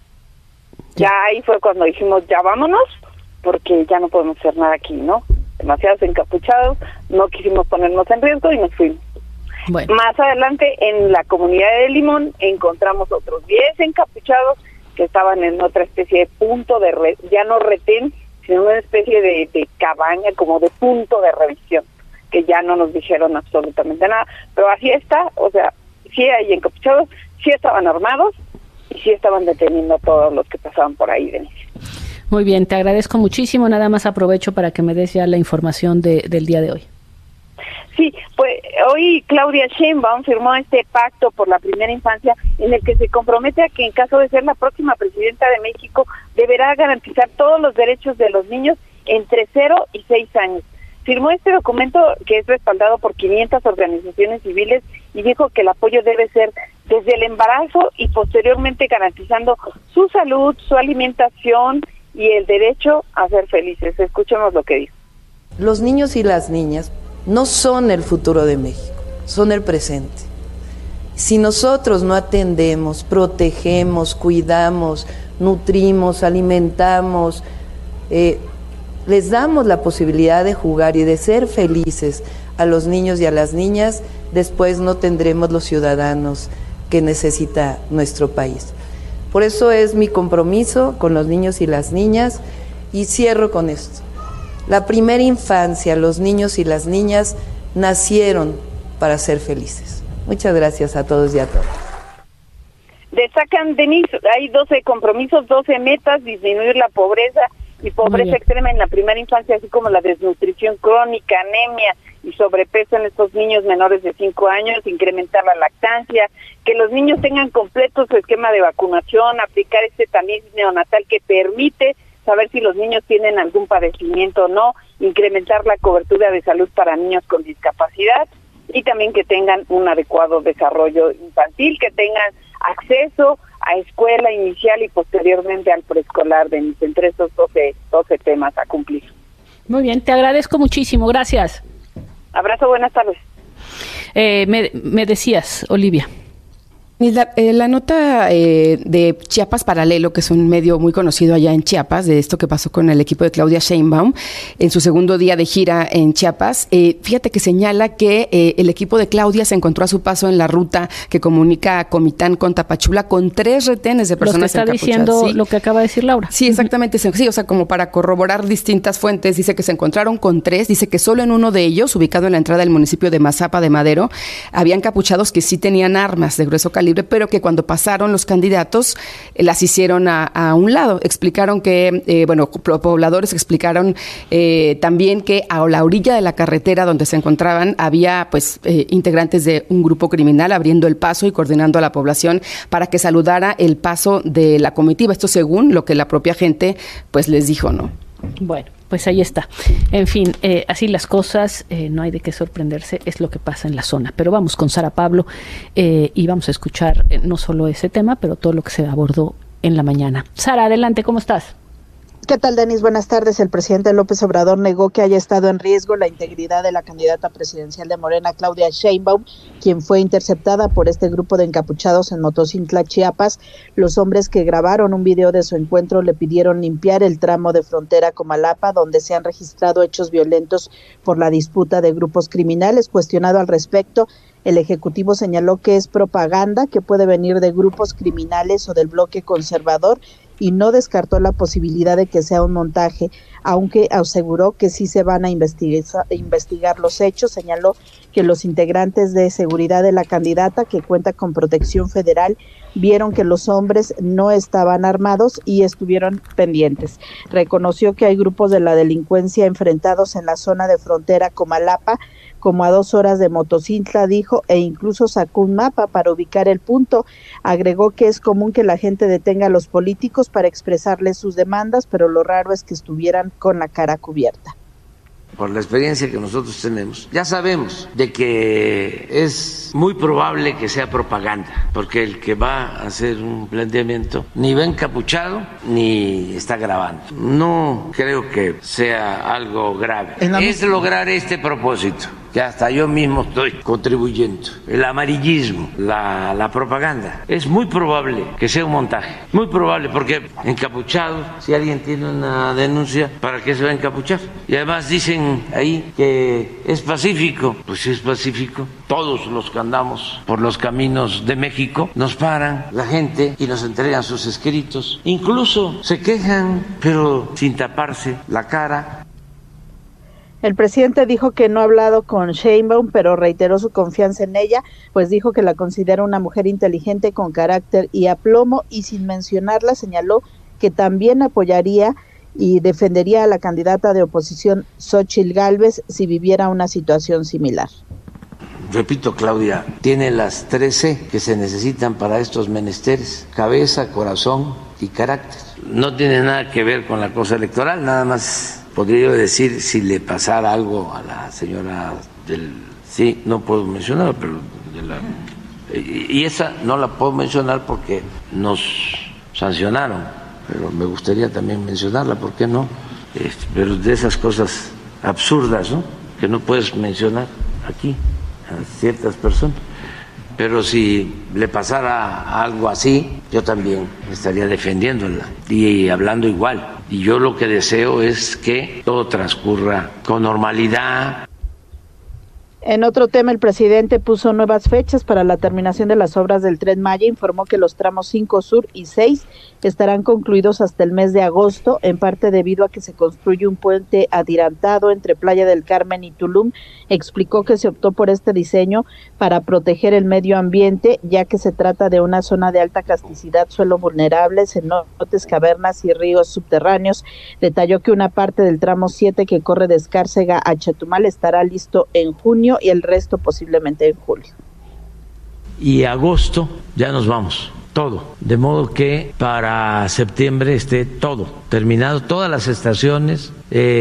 Ya ahí fue cuando dijimos, ya vámonos, porque ya no podemos hacer nada aquí, ¿no? Demasiados encapuchados, no quisimos ponernos en riesgo y nos fuimos. Bueno. Más adelante, en la comunidad de Limón, encontramos otros 10 encapuchados que estaban en otra especie de punto de ya no retén, sino una especie de cabaña, como de punto de revisión, que ya no nos dijeron absolutamente nada. Pero así está, o sea, sí hay encapuchados, sí estaban armados, y sí estaban deteniendo a todos los que pasaban por ahí, Denise. Muy bien, te agradezco muchísimo. Nada más aprovecho para que me des ya la información del día de hoy. Sí, pues hoy Claudia Sheinbaum firmó este pacto por la primera infancia en el que se compromete a que en caso de ser la próxima presidenta de México deberá garantizar todos los derechos de los niños entre 0 y 6 años. Firmó este documento que es respaldado por 500 organizaciones civiles y dijo que el apoyo debe ser desde el embarazo y posteriormente garantizando su salud, su alimentación y el derecho a ser felices. Escuchemos lo que dijo. Los niños y las niñas no son el futuro de México, son el presente. Si nosotros no atendemos, protegemos, cuidamos, nutrimos, alimentamos, les damos la posibilidad de jugar y de ser felices a los niños y a las niñas, después no tendremos los ciudadanos que necesita nuestro país. Por eso es mi compromiso con los niños y las niñas, y cierro con esto. La primera infancia, los niños y las niñas nacieron para ser felices. Muchas gracias a todos y a todas. Destacan, Denise, hay 12 compromisos, 12 metas: disminuir la pobreza y pobreza extrema en la primera infancia, así como la desnutrición crónica, anemia y sobrepeso en estos niños menores de 5 años, incrementar la lactancia, que los niños tengan completo su esquema de vacunación, aplicar este tamiz neonatal que permite saber si los niños tienen algún padecimiento o no, incrementar la cobertura de salud para niños con discapacidad y también que tengan un adecuado desarrollo infantil, que tengan acceso a escuela inicial y posteriormente al preescolar, entre esos 12 temas a cumplir. Muy bien, te agradezco muchísimo, gracias. Abrazo, buenas tardes. Me decías, Olivia. La nota de Chiapas Paralelo, que es un medio muy conocido allá en Chiapas, de esto que pasó con el equipo de Claudia Sheinbaum en su segundo día de gira en Chiapas, fíjate que señala que el equipo de Claudia se encontró a su paso en la ruta que comunica Comitán con Tapachula con 3 retenes de personas encapuchadas. Lo que está diciendo, ¿sí? Lo que acaba de decir Laura. Sí, exactamente. Sí, o sea, como para corroborar distintas fuentes, dice que se encontraron con 3, dice que solo en uno de ellos, ubicado en la entrada del municipio de Mazapa de Madero, había encapuchados que sí tenían armas de grueso calibre, pero que cuando pasaron los candidatos las hicieron a un lado. Explicaron que, pobladores explicaron también que a la orilla de la carretera donde se encontraban había integrantes de un grupo criminal abriendo el paso y coordinando a la población para que saludara el paso de la comitiva. Esto según lo que la propia gente les dijo, ¿no? Bueno, pues ahí está. En fin, así las cosas, no hay de qué sorprenderse, es lo que pasa en la zona. Pero vamos con Sara Pablo y vamos a escuchar no solo ese tema, pero todo lo que se abordó en la mañana. Sara, adelante, ¿cómo estás? ¿Qué tal, Denise? Buenas tardes. El presidente López Obrador negó que haya estado en riesgo la integridad de la candidata presidencial de Morena, Claudia Sheinbaum, quien fue interceptada por este grupo de encapuchados en Motocintla, Chiapas. Los hombres que grabaron un video de su encuentro le pidieron limpiar el tramo de frontera Comalapa, donde se han registrado hechos violentos por la disputa de grupos criminales. Cuestionado al respecto, el Ejecutivo señaló que es propaganda que puede venir de grupos criminales o del bloque conservador y no descartó la posibilidad de que sea un montaje, aunque aseguró que sí se van a investigar los hechos. Señaló que los integrantes de seguridad de la candidata, que cuenta con protección federal, vieron que los hombres no estaban armados y estuvieron pendientes. Reconoció que hay grupos de la delincuencia enfrentados en la zona de frontera Comalapa, como a 2 horas de Motocintla, dijo, e incluso sacó un mapa para ubicar el punto. Agregó que es común que la gente detenga a los políticos para expresarles sus demandas, pero lo raro es que estuvieran con la cara cubierta. Por la experiencia que nosotros tenemos, ya sabemos de que es muy probable que sea propaganda, porque el que va a hacer un planteamiento ni va encapuchado ni está grabando. No creo que sea algo grave. Es lograr este propósito, que hasta yo mismo estoy contribuyendo. El amarillismo, la propaganda. Es muy probable que sea un montaje, muy probable, porque encapuchado, si alguien tiene una denuncia, ¿para qué se va a encapuchar? Y además dicen ahí que es pacífico. Pues si es pacífico, todos los que andamos por los caminos de México nos paran la gente y nos entregan sus escritos. Incluso se quejan, pero sin taparse la cara. El presidente dijo que no ha hablado con Sheinbaum, pero reiteró su confianza en ella, pues dijo que la considera una mujer inteligente, con carácter y aplomo, y sin mencionarla señaló que también apoyaría y defendería a la candidata de oposición Xóchitl Gálvez si viviera una situación similar. Repito, Claudia, tiene las 13 que se necesitan para estos menesteres: cabeza, corazón y carácter. No tiene nada que ver con la cosa electoral, nada más. Podría yo decir, si le pasara algo a la señora del... Sí, no puedo mencionarla, pero... y esa no la puedo mencionar porque nos sancionaron, pero me gustaría también mencionarla, ¿por qué no? Pero de esas cosas absurdas, ¿no?, que no puedes mencionar aquí a ciertas personas. Pero si le pasara algo así, yo también estaría defendiéndola y hablando igual. Y yo lo que deseo es que todo transcurra con normalidad. En otro tema, el presidente puso nuevas fechas para la terminación de las obras del Tren Maya. Informó que los tramos 5 Sur y 6 estarán concluidos hasta el mes de agosto, en parte debido a que se construye un puente adirantado entre Playa del Carmen y Tulum. Explicó que se optó por este diseño para proteger el medio ambiente, ya que se trata de una zona de alta casticidad, suelo vulnerable, cenotes, cavernas y ríos subterráneos. Detalló que una parte del tramo 7 que corre de Escárcega a Chetumal estará listo en junio y el resto posiblemente en julio. Y agosto ya nos vamos, todo, de modo que para septiembre esté todo terminado. Todas las estaciones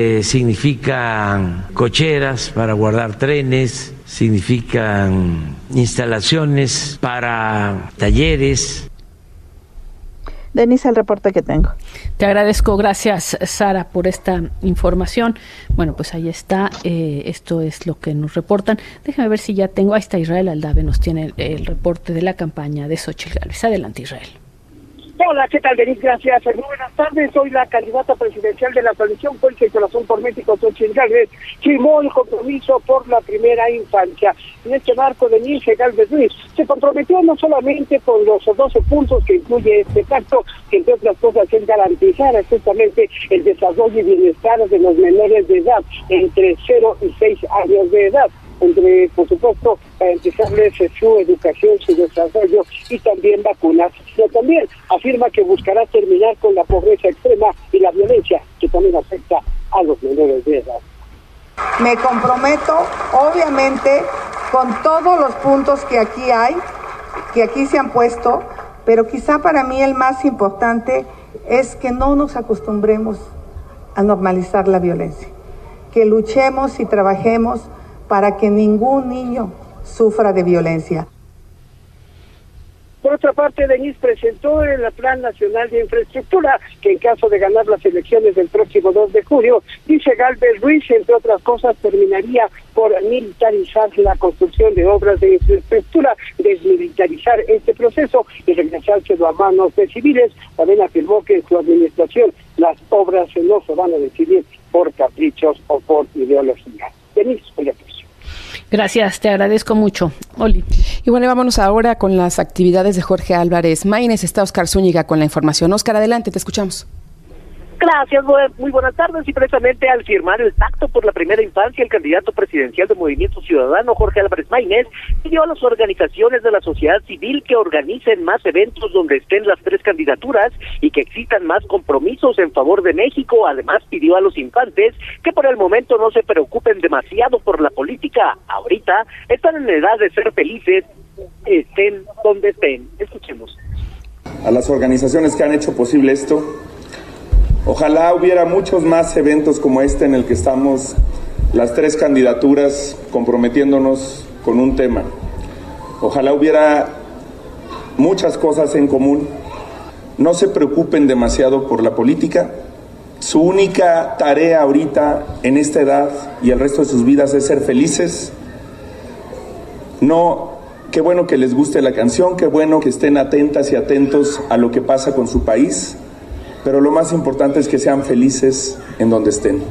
significan cocheras para guardar trenes, significan instalaciones para talleres. Denise, el reporte que tengo. Te agradezco, gracias Sara por esta información. Bueno, pues ahí está, esto es lo que nos reportan. Déjame ver si ya tengo, ahí está Israel Aldave, nos tiene el reporte de la campaña de Xóchitl Gálvez. Adelante, Israel. Hola, ¿qué tal, Denise? Gracias. Muy buenas tardes. Soy la candidata presidencial de la coalición Fuerza y Corazón por México, Xóchitl Gálvez. Firmó el compromiso por la primera infancia. En este marco, Denise Gálvez Ruiz se comprometió no solamente con los 12 puntos que incluye este pacto, que entre otras cosas es garantizar justamente el desarrollo y bienestar de los menores de edad entre 0 y 6 años de edad, entre, por supuesto, garantizarles su educación, su desarrollo y también vacunas. Pero también afirma que buscará terminar con la pobreza extrema y la violencia que también afecta a los menores de edad. Me comprometo, obviamente, con todos los puntos que aquí hay, que aquí se han puesto, pero quizá para mí el más importante es que no nos acostumbremos a normalizar la violencia, que luchemos y trabajemos para que ningún niño sufra de violencia. Por otra parte, Denise presentó el Plan Nacional de Infraestructura, que en caso de ganar las elecciones del próximo 2 de julio, dice Gálvez Ruiz, entre otras cosas, terminaría por militarizar la construcción de obras de infraestructura, desmilitarizar este proceso y regresárselo a manos de civiles. También afirmó que en su administración las obras no se van a decidir por caprichos o por ideología. Denise, oye, pues. Gracias, te agradezco mucho. Oli. Y bueno, vámonos ahora con las actividades de Jorge Álvarez Maínez. Está Oscar Zúñiga con la información. Oscar, adelante, te escuchamos. Gracias, muy buenas tardes. Y precisamente al firmar el pacto por la primera infancia, el candidato presidencial de Movimiento Ciudadano, Jorge Álvarez Maínez, pidió a las organizaciones de la sociedad civil que organicen más eventos donde estén las 3 candidaturas y que existan más compromisos en favor de México. Además, pidió a los infantes que por el momento no se preocupen demasiado por la política. Ahorita están en edad de ser felices, estén donde estén. Escuchemos. A las organizaciones que han hecho posible esto, ojalá hubiera muchos más eventos como este en el que estamos las 3 candidaturas comprometiéndonos con un tema. Ojalá hubiera muchas cosas en común. No se preocupen demasiado por la política. Su única tarea ahorita en esta edad y el resto de sus vidas es ser felices. Qué bueno que les guste la canción, qué bueno que estén atentas y atentos a lo que pasa con su país. Pero lo más importante es que sean felices en donde estén.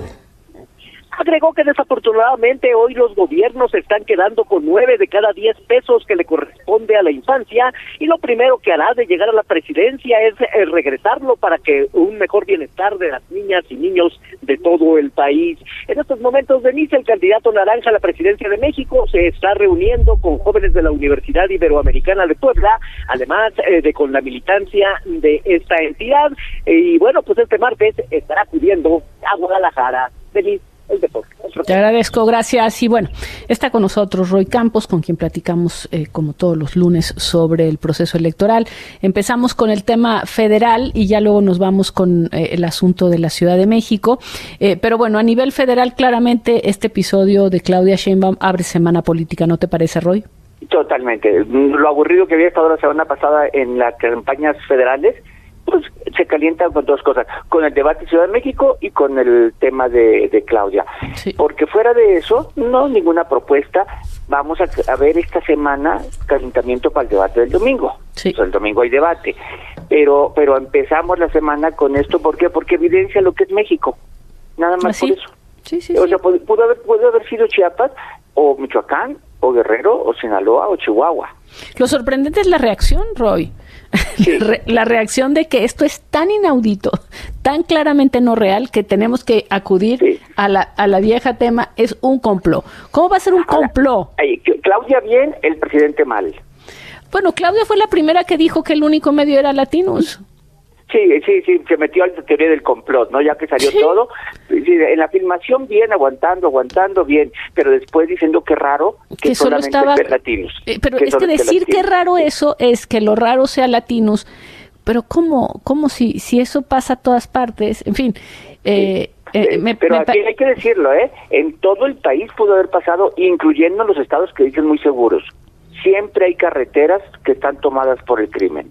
Agregó que desafortunadamente hoy los gobiernos se están quedando con 9 de cada 10 pesos que le corresponde a la infancia, y lo primero que hará de llegar a la presidencia es regresarlo para que un mejor bienestar de las niñas y niños de todo el país. En estos momentos, Denise, el candidato naranja a la presidencia de México, se está reuniendo con jóvenes de la Universidad Iberoamericana de Puebla, además de con la militancia de esta entidad, y bueno, pues este martes estará acudiendo a Guadalajara. Denise, el deporte. Te agradezco, gracias. Y bueno, está con nosotros Roy Campos, con quien platicamos como todos los lunes sobre el proceso electoral. Empezamos con el tema federal y ya luego nos vamos con el asunto de la Ciudad de México. Pero bueno, a nivel federal, claramente este episodio de Claudia Sheinbaum abre semana política, ¿no te parece, Roy? Totalmente. Lo aburrido que había estado la semana pasada en las campañas federales, pues se calientan con 2 cosas, con el debate Ciudad de México y con el tema de Claudia. Sí. Porque fuera de eso, no ninguna propuesta. Vamos a ver esta semana calentamiento para el debate del domingo. Sí. O sea, el domingo hay debate. Pero empezamos la semana con esto, ¿por qué? Porque evidencia lo que es México. Nada más por eso. Sí, o sea, pudo haber sido Chiapas, o Michoacán, o Guerrero, o Sinaloa, o Chihuahua. Lo sorprendente es la reacción, Roy. Sí. La reacción de que esto es tan inaudito, tan claramente no real, que tenemos que acudir a la vieja tema, es un complot. ¿Cómo va a ser un complot? Claudia bien, el presidente mal. Bueno, Claudia fue la primera que dijo que el único medio era Latinos. Sí, se metió a la teoría del complot, ¿no? Ya que salió todo, en la filmación bien, aguantando bien, pero después diciendo que raro que solo estaba Latinos. Pero es que decir que raro eso es que lo raro sea Latinos, pero ¿cómo si eso pasa a todas partes? En fin, pero aquí hay que decirlo, en todo el país pudo haber pasado, incluyendo los estados que dicen muy seguros. Siempre hay carreteras que están tomadas por el crimen.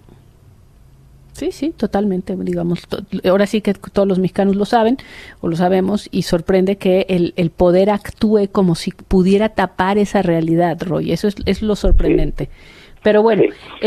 Sí, totalmente, digamos, ahora sí que todos los mexicanos lo saben, o lo sabemos, y sorprende que el poder actúe como si pudiera tapar esa realidad, Roy, eso es lo sorprendente. Sí. Pero bueno,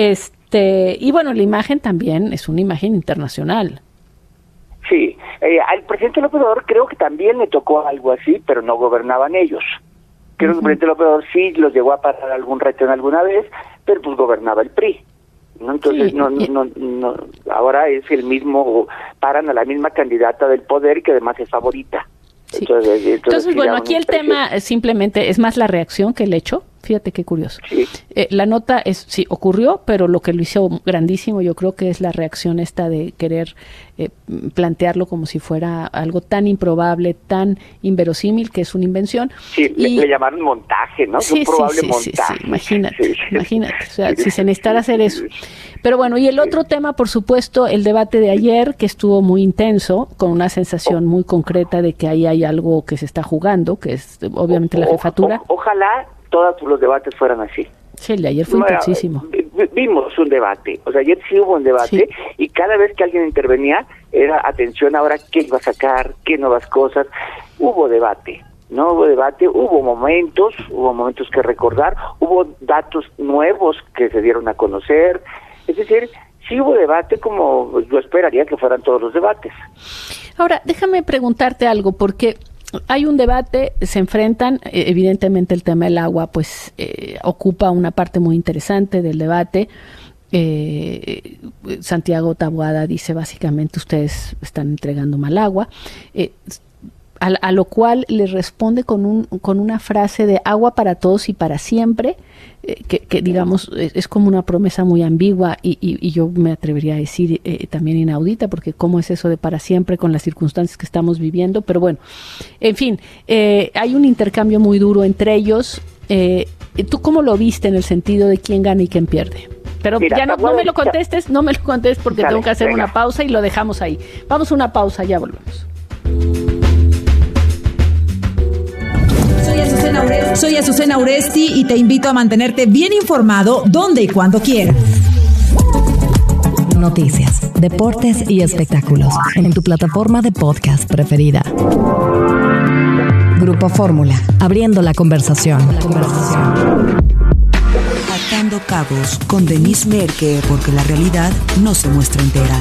y bueno, la imagen también es una imagen internacional. Sí, al presidente López Obrador creo que también le tocó algo así, pero no gobernaban ellos. Creo que el presidente López Obrador sí los llegó a parar algún reto en alguna vez, pero pues gobernaba el PRI. ¿No? Entonces no, ahora es el mismo, paran a la misma candidata del poder que además es favorita. Sí. Entonces bueno, aquí el tema simplemente es más la reacción que el hecho. Fíjate qué curioso. Sí. La nota ocurrió, pero lo que lo hizo grandísimo yo creo que es la reacción esta de querer plantearlo como si fuera algo tan improbable, tan inverosímil, que es una invención. Sí, le llamaron montaje, ¿no? Sí, un probable montaje. Sí, imagínate. O sea, si se necesitara hacer eso. Pero bueno, y el otro tema, por supuesto, el debate de ayer, que estuvo muy intenso, con una sensación muy concreta de que ahí hay algo que se está jugando, que es obviamente la jefatura. Ojalá todos los debates fueran así. Sí, el de ayer fue intensísimo. Vimos un debate, o sea, ayer sí hubo un debate, y cada vez que alguien intervenía, era atención ahora qué iba a sacar, qué nuevas cosas. Hubo debate, ¿no? Hubo momentos que recordar, hubo datos nuevos que se dieron a conocer, es decir, sí hubo debate como yo esperaría que fueran todos los debates. Ahora, déjame preguntarte algo, porque hay un debate, se enfrentan, evidentemente el tema del agua pues ocupa una parte muy interesante del debate. Santiago Taboada dice básicamente ustedes están entregando mal agua, a lo cual le responde con una frase de agua para todos y para siempre, que digamos es como una promesa muy ambigua y yo me atrevería a decir también inaudita, porque cómo es eso de para siempre con las circunstancias que estamos viviendo, pero bueno, en fin, hay un intercambio muy duro entre ellos. ¿Tú cómo lo viste en el sentido de quién gana y quién pierde? Pero mira, ya no me lo contestes, porque tengo que hacer una pausa y lo dejamos ahí. Vamos a una pausa, ya volvemos. Soy Azucena Uresti y te invito a mantenerte bien informado donde y cuando quieras. Noticias, deportes y espectáculos en tu plataforma de podcast preferida. Grupo Fórmula, abriendo la conversación. Atando cabos con Denise Merker, porque la realidad no se muestra entera.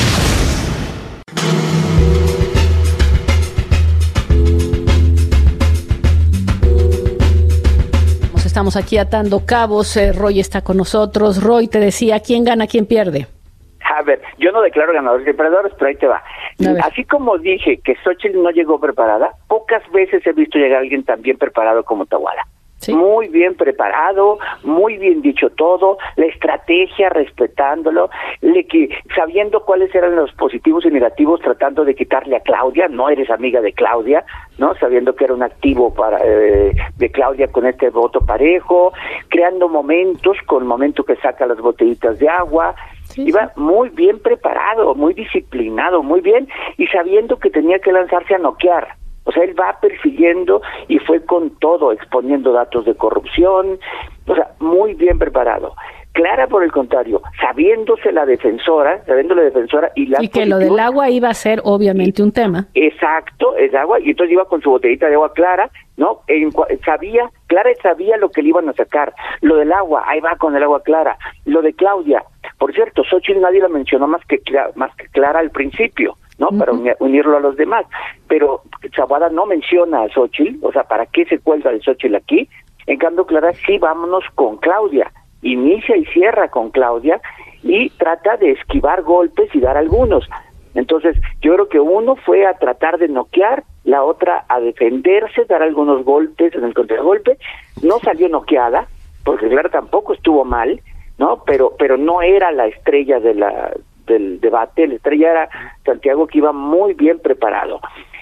Estamos aquí atando cabos, Roy está con nosotros. Roy, te decía, ¿quién gana, quién pierde? A ver, yo no declaro ganadores y perdedores, pero ahí te va. Así como dije que Xóchitl no llegó preparada, pocas veces he visto llegar a alguien tan bien preparado como Taboada. ¿Sí? Muy bien preparado, muy bien dicho todo, la estrategia respetándolo, sabiendo cuáles eran los positivos y negativos, tratando de quitarle a Claudia, no eres amiga de Claudia, ¿no? Sabiendo que era un activo de Claudia con este voto parejo, creando momentos, con el momento que saca las botellitas de agua. Sí, iba muy bien preparado, muy disciplinado, muy bien, y sabiendo que tenía que lanzarse a noquear. O sea, él va persiguiendo y fue con todo, exponiendo datos de corrupción, o sea, muy bien preparado. Clara, por el contrario, sabiéndose la defensora y que lo del agua iba a ser obviamente un tema. Exacto, es agua, y entonces iba con su botellita de agua Clara, ¿no? Clara sabía lo que le iban a sacar. Lo del agua, ahí va con el agua Clara. Lo de Claudia, por cierto, Xóchitl nadie la mencionó más que Clara al principio, ¿no? Para unirlo a los demás. Pero Taboada no menciona a Xóchitl, o sea, ¿para qué se cuelga de Xóchitl aquí? En cambio, Clara, sí, vámonos con Claudia. Inicia y cierra con Claudia y trata de esquivar golpes y dar algunos. Entonces, yo creo que uno fue a tratar de noquear, la otra a defenderse, dar algunos golpes en el contragolpe. No salió noqueada, porque Clara tampoco estuvo mal, ¿no? Pero no era la estrella del debate, la estrella era Santiago, que iba muy bien preparado.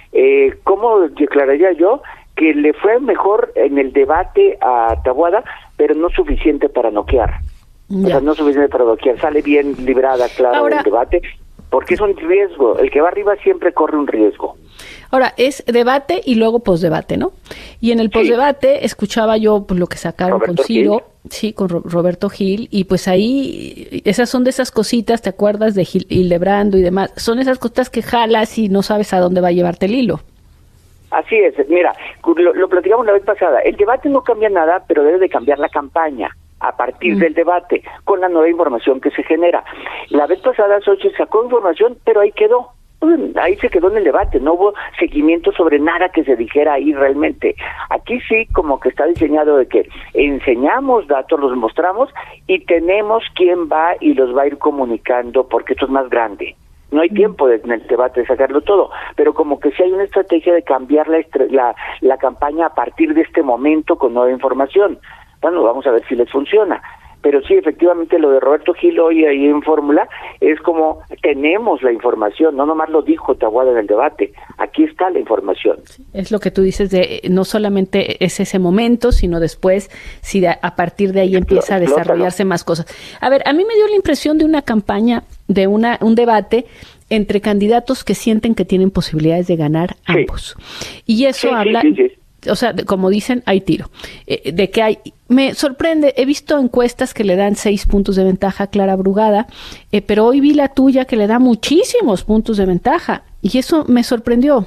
¿Cómo declararía yo? Que le fue mejor en el debate a Taboada, pero no suficiente para noquear. O sea, no suficiente para noquear. Sale bien librada, Clara, del debate, porque es un riesgo. El que va arriba siempre corre un riesgo. Ahora, es debate y luego posdebate, ¿no? Y en el posdebate escuchaba yo pues, lo que sacaron Roberto con Ciro, Gil. Sí, con Roberto Gil, y pues ahí, esas son de esas cositas, ¿te acuerdas de Hildebrando y demás? Son esas cositas que jalas y no sabes a dónde va a llevarte el hilo. Así es, mira, lo platicamos la vez pasada, el debate no cambia nada, pero debe de cambiar la campaña a partir del debate, con la nueva información que se genera. La vez pasada Xóchitl sacó información, pero ahí quedó. Ahí se quedó en el debate, no hubo seguimiento sobre nada que se dijera ahí realmente. Aquí sí, como que está diseñado de que enseñamos datos, los mostramos y tenemos quién va y los va a ir comunicando, porque esto es más grande. No hay tiempo en el debate de sacarlo todo, pero como que sí hay una estrategia de cambiar la campaña a partir de este momento con nueva información. Bueno, vamos a ver si les funciona. Pero sí, efectivamente, lo de Roberto Gil hoy ahí en Fórmula es como tenemos la información, no nomás lo dijo Taboada en el debate, aquí está la información. Es lo que tú dices, de no solamente es ese momento, sino después, si a partir de ahí empieza a desarrollarse más cosas. A ver, a mí me dio la impresión de una campaña, de un debate entre candidatos que sienten que tienen posibilidades de ganar ambos. Y eso habla... O sea, como dicen, hay tiro. De que hay... Me sorprende, he visto encuestas que le dan 6 puntos de ventaja a Clara Brugada, pero hoy vi la tuya que le da muchísimos puntos de ventaja, y eso me sorprendió.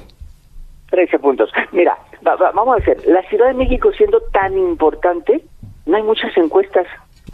13 puntos. Mira, vamos a hacer, la Ciudad de México siendo tan importante, no hay muchas encuestas.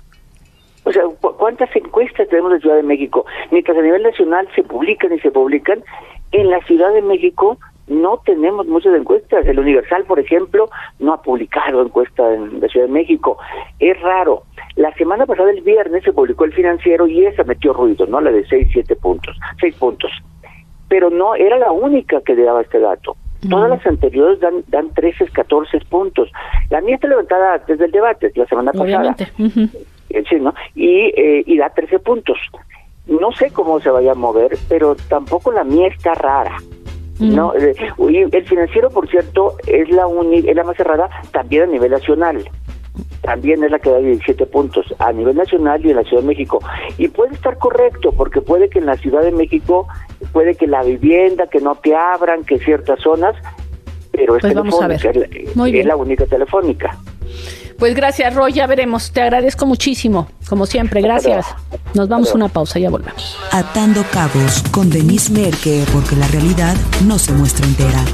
O sea, ¿cuántas encuestas tenemos en Ciudad de México? Mientras a nivel nacional se publican, en la Ciudad de México no tenemos muchas encuestas. El Universal, por ejemplo, no ha publicado encuesta en la Ciudad de México. Es raro. La semana pasada, el viernes, se publicó el Financiero y esa metió ruido, ¿no? La de 6 puntos. Pero no era la única que le daba este dato. Todas las anteriores dan 13, 14 puntos. La mía está levantada desde el debate, la semana pasada. Sí, ¿no? Y da 13 puntos. No sé cómo se vaya a mover, pero tampoco la mía está rara. No, y el Financiero, por cierto, es la más cerrada también a nivel nacional. También es la que da 17 puntos a nivel nacional y en la Ciudad de México. Y puede estar correcto, porque puede que en la Ciudad de México, puede que la vivienda, que no te abran, que ciertas zonas, pero es telefónica, es la única telefónica. Pues gracias, Roy, ya veremos. Te agradezco muchísimo, como siempre, gracias. Nos vamos a una pausa, ya volvemos. Atando cabos con Denise Merker, porque la realidad no se muestra entera.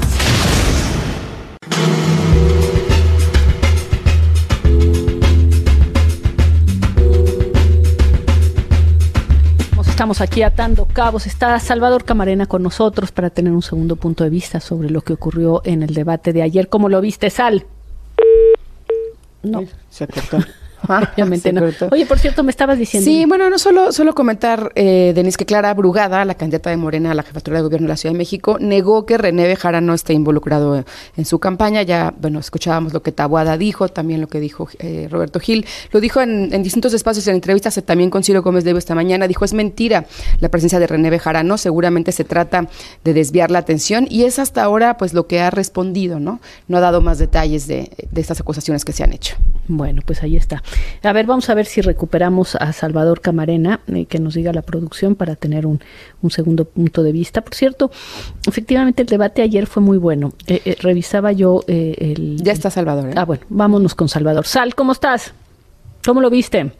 Estamos aquí atando cabos. Está Salvador Camarena con nosotros para tener un segundo punto de vista sobre lo que ocurrió en el debate de ayer. ¿Cómo lo viste, Sal? No. Se cortó. Obviamente no. Oye, por cierto, me estabas diciendo. Sí, bueno, no solo comentar, Denise, que Clara Brugada, la candidata de Morena a la jefatura de gobierno de la Ciudad de México, negó que René Bejarano esté involucrado en su campaña. Ya, bueno, escuchábamos lo que Taboada dijo, también lo que dijo Roberto Gil. Lo dijo en distintos espacios, en entrevistas, también con Ciro Gómez Leiva esta mañana. Dijo, es mentira la presencia de René Bejarano, seguramente se trata de desviar la atención y es hasta ahora pues lo que ha respondido, ¿no? No ha dado más detalles de estas acusaciones que se han hecho. Bueno, pues ahí está. A ver, vamos a ver si recuperamos a Salvador Camarena, que nos diga la producción para tener un segundo punto de vista. Por cierto, efectivamente el debate ayer fue muy bueno. Revisaba yo Ya está Salvador, ¿eh? Ah, bueno, vámonos con Salvador. Sal, ¿cómo estás? ¿Cómo lo viste?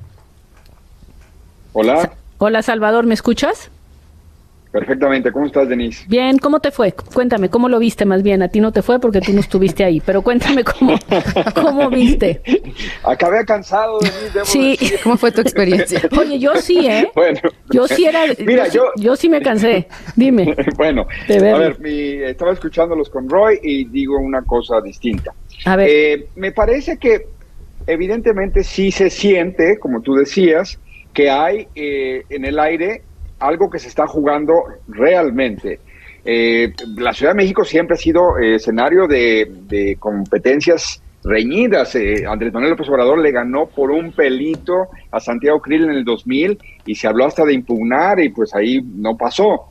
Hola. Hola, Salvador, ¿me escuchas? Perfectamente, ¿cómo estás, Denise? Bien, ¿cómo te fue? Cuéntame, ¿cómo lo viste más bien? A ti no te fue porque tú no estuviste ahí, pero cuéntame cómo viste. Acabé cansado, Denise, sí. decir. ¿Cómo fue tu experiencia? Oye, yo sí, ¿eh? Bueno. Yo sí Mira, yo sí me cansé. Dime. Bueno, a ver, estaba escuchándolos con Roy y digo una cosa distinta. A ver. Me parece que evidentemente sí se siente, como tú decías, que hay en el aire algo que se está jugando realmente. La Ciudad de México siempre ha sido escenario de competencias reñidas. Andrés Manuel López Obrador le ganó por un pelito a Santiago Krill en el 2000 y se habló hasta de impugnar y pues ahí no pasó.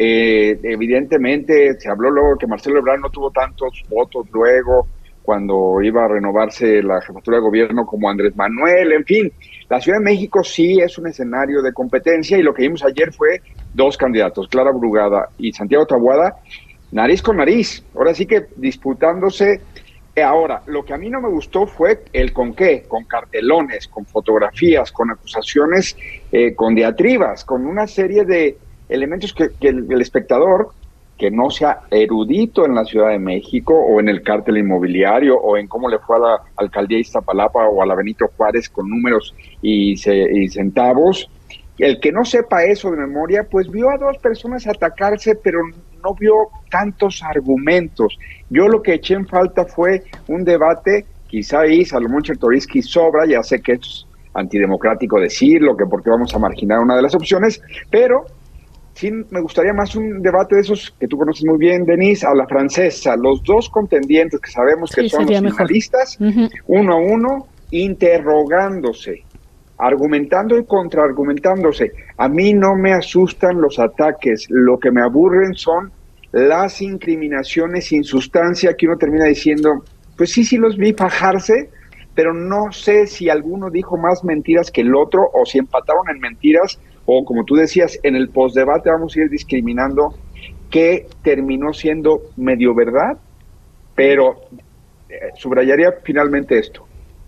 Evidentemente se habló luego que Marcelo Ebrard no tuvo tantos votos luego cuando iba a renovarse la jefatura de gobierno como Andrés Manuel, en fin. La Ciudad de México sí es un escenario de competencia y lo que vimos ayer fue dos candidatos, Clara Brugada y Santiago Taboada, nariz con nariz, ahora sí que disputándose. Ahora, lo que a mí no me gustó fue el con qué, con cartelones, con fotografías, con acusaciones, con diatribas, con una serie de elementos que el espectador, que no sea erudito en la Ciudad de México o en el cártel inmobiliario o en cómo le fue a la alcaldía de Iztapalapa o a la Benito Juárez con números y centavos, el que no sepa eso de memoria, pues vio a dos personas atacarse, pero no vio tantos argumentos. Yo lo que eché en falta fue un debate, quizá ahí Salomón Chertoriski sobra, ya sé que es antidemocrático decirlo, que porque vamos a marginar una de las opciones, pero sí me gustaría más un debate de esos que tú conoces muy bien, Denise, a la francesa, los dos contendientes que sabemos que son los finalistas, uno a uno, interrogándose, argumentando y contraargumentándose. A mí no me asustan los ataques, lo que me aburren son las incriminaciones sin sustancia que uno termina diciendo, pues sí los vi fajarse, pero no sé si alguno dijo más mentiras que el otro o si empataron en mentiras o como tú decías, en el postdebate vamos a ir discriminando qué terminó siendo medio verdad, pero subrayaría finalmente esto.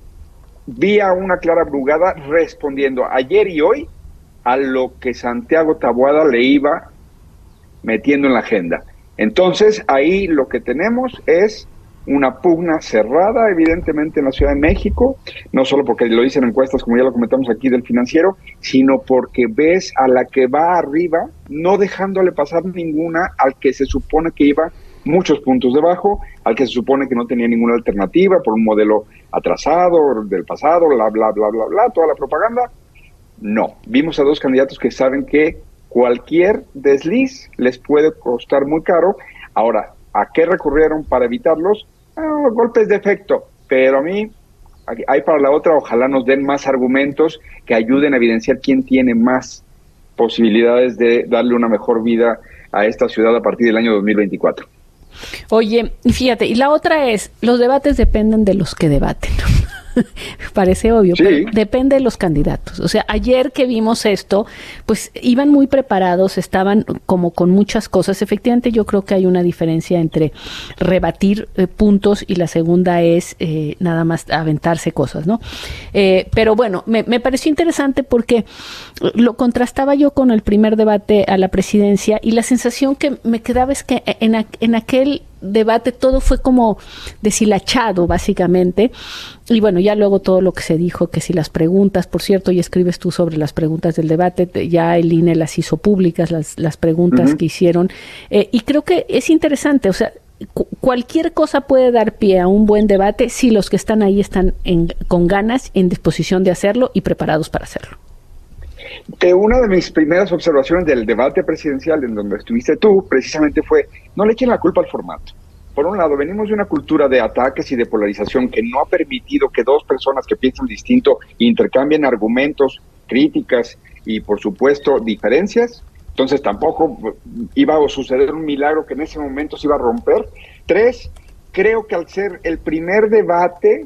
Vi a una Clara Brugada respondiendo ayer y hoy a lo que Santiago Taboada le iba metiendo en la agenda. Entonces, ahí lo que tenemos es una pugna cerrada, evidentemente, en la Ciudad de México, no solo porque lo dicen encuestas, como ya lo comentamos aquí del Financiero, sino porque ves a la que va arriba, no dejándole pasar ninguna al que se supone que iba muchos puntos debajo, al que se supone que no tenía ninguna alternativa por un modelo atrasado del pasado, bla, bla, bla, bla, bla, toda la propaganda. No, vimos a dos candidatos que saben que cualquier desliz les puede costar muy caro. Ahora, ¿a qué recurrieron para evitarlos? Golpes de efecto, pero a mí, hay para la otra, ojalá nos den más argumentos que ayuden a evidenciar quién tiene más posibilidades de darle una mejor vida a esta ciudad a partir del año 2024. Oye, fíjate, y la otra es, los debates dependen de los que debaten. Parece obvio, sí, pero depende de los candidatos. O sea, ayer que vimos esto, pues iban muy preparados, estaban como con muchas cosas. Efectivamente, yo creo que hay una diferencia entre rebatir puntos y la segunda es nada más aventarse cosas, ¿no? Pero bueno, me pareció interesante porque lo contrastaba yo con el primer debate a la presidencia y la sensación que me quedaba es que en aquel debate todo fue como deshilachado básicamente, y bueno, ya luego todo lo que se dijo, que si las preguntas, por cierto, y escribes tú sobre las preguntas del debate, ya el INE las hizo públicas, las preguntas que hicieron, y creo que es interesante, o sea, cualquier cosa puede dar pie a un buen debate si los que están ahí están con ganas, en disposición de hacerlo y preparados para hacerlo. Una de mis primeras observaciones del debate presidencial en donde estuviste tú, precisamente fue, no le echen la culpa al formato. Por un lado, venimos de una cultura de ataques y de polarización que no ha permitido que dos personas que piensan distinto intercambien argumentos, críticas y, por supuesto, diferencias. Entonces tampoco iba a suceder un milagro que en ese momento se iba a romper. 3, creo que al ser el primer debate,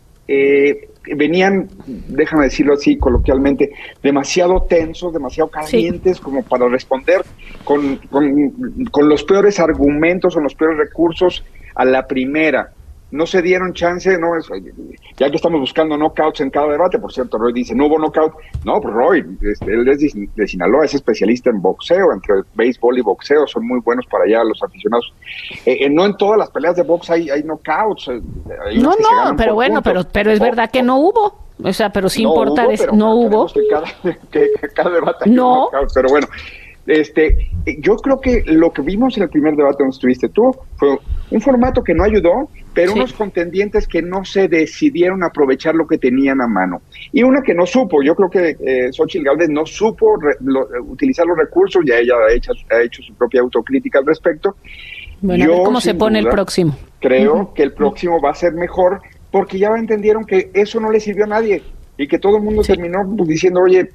venían, déjame decirlo así coloquialmente, demasiado tensos, demasiado calientes, sí, como para responder con los peores argumentos o los peores recursos a la primera. No se dieron chance, no, ya que estamos buscando knockouts en cada debate. Por cierto, Roy dice, no hubo knockout. No, pues Roy, él es de Sinaloa, es especialista en boxeo, entre béisbol y boxeo, son muy buenos para allá los aficionados. No en todas las peleas de box hay knockouts. No, pero bueno, pero es verdad que no hubo. O sea, pero sin importar, no hubo. Que cada debate no knockout, pero bueno. Yo creo que lo que vimos en el primer debate donde estuviste tú fue un formato que no ayudó, pero sí, unos contendientes que no se decidieron aprovechar lo que tenían a mano. Y una que no supo, yo creo que Xóchitl Gálvez no supo utilizar los recursos, ya ella ha hecho su propia autocrítica al respecto. Bueno, a ver cómo se pone el próximo. Creo que el próximo va a ser mejor, porque ya entendieron que eso no le sirvió a nadie y que todo el mundo terminó diciendo, oye,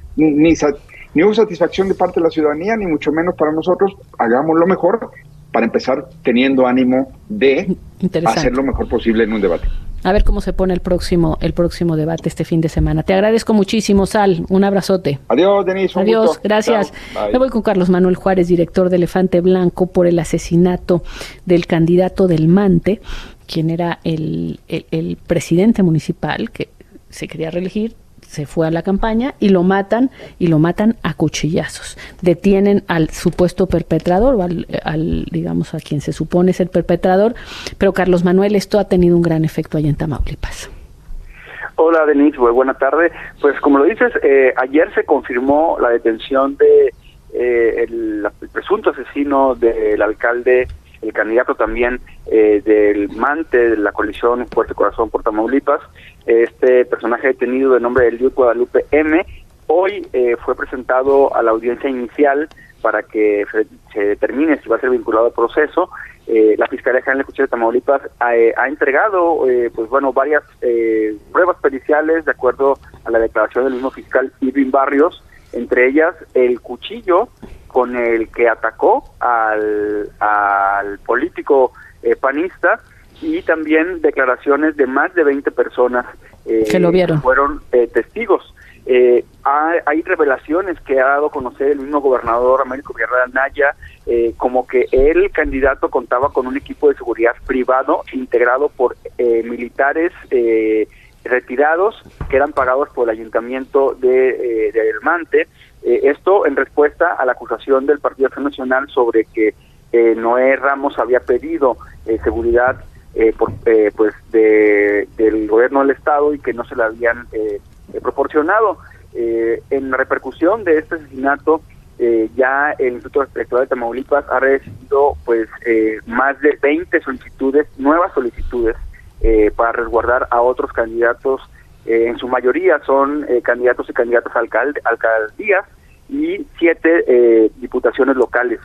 ni hubo satisfacción de parte de la ciudadanía, ni mucho menos para nosotros, hagámoslo mejor para empezar teniendo ánimo de hacer lo mejor posible en un debate. A ver cómo se pone el próximo debate este fin de semana. Te agradezco muchísimo, Sal. Un abrazote. Adiós, Denise. Adiós, gusto. Gracias. Me voy con Carlos Manuel Juárez, director de Elefante Blanco, por el asesinato del candidato del Mante, quien era el presidente municipal que se quería reelegir. Se fue a la campaña y lo matan a cuchillazos. Detienen al supuesto perpetrador, o al digamos, a quien se supone es el perpetrador. Pero Carlos Manuel, esto ha tenido un gran efecto allá en Tamaulipas. Hola, Denise, buena tarde. Pues como lo dices, ayer se confirmó la detención de el presunto asesino del alcalde, el candidato también del Mante, de la coalición Fuerte Corazón por Tamaulipas. Este personaje detenido de nombre de Eliud Guadalupe M. Hoy fue presentado a la audiencia inicial para que se determine si va a ser vinculado al proceso. La Fiscalía General de Justicia de Tamaulipas ha entregado varias pruebas periciales de acuerdo a la declaración del mismo fiscal Irving Barrios, entre ellas el cuchillo con el que atacó al político panista, y también declaraciones de más de 20 personas que lo vieron, que fueron testigos. Hay revelaciones que ha dado a conocer el mismo gobernador Américo Villarreal Anaya, como que el candidato contaba con un equipo de seguridad privado integrado por militares retirados que eran pagados por el ayuntamiento de El Mante. Esto en respuesta a la acusación del Partido Acción Nacional sobre que Noé Ramos había pedido seguridad del gobierno del estado y que no se la habían proporcionado. En repercusión de este asesinato, ya el Instituto Electoral de Tamaulipas ha recibido pues más de 20 solicitudes, nuevas solicitudes, para resguardar a otros candidatos. En su mayoría son candidatos y candidatas a alcaldías y 7 diputaciones locales.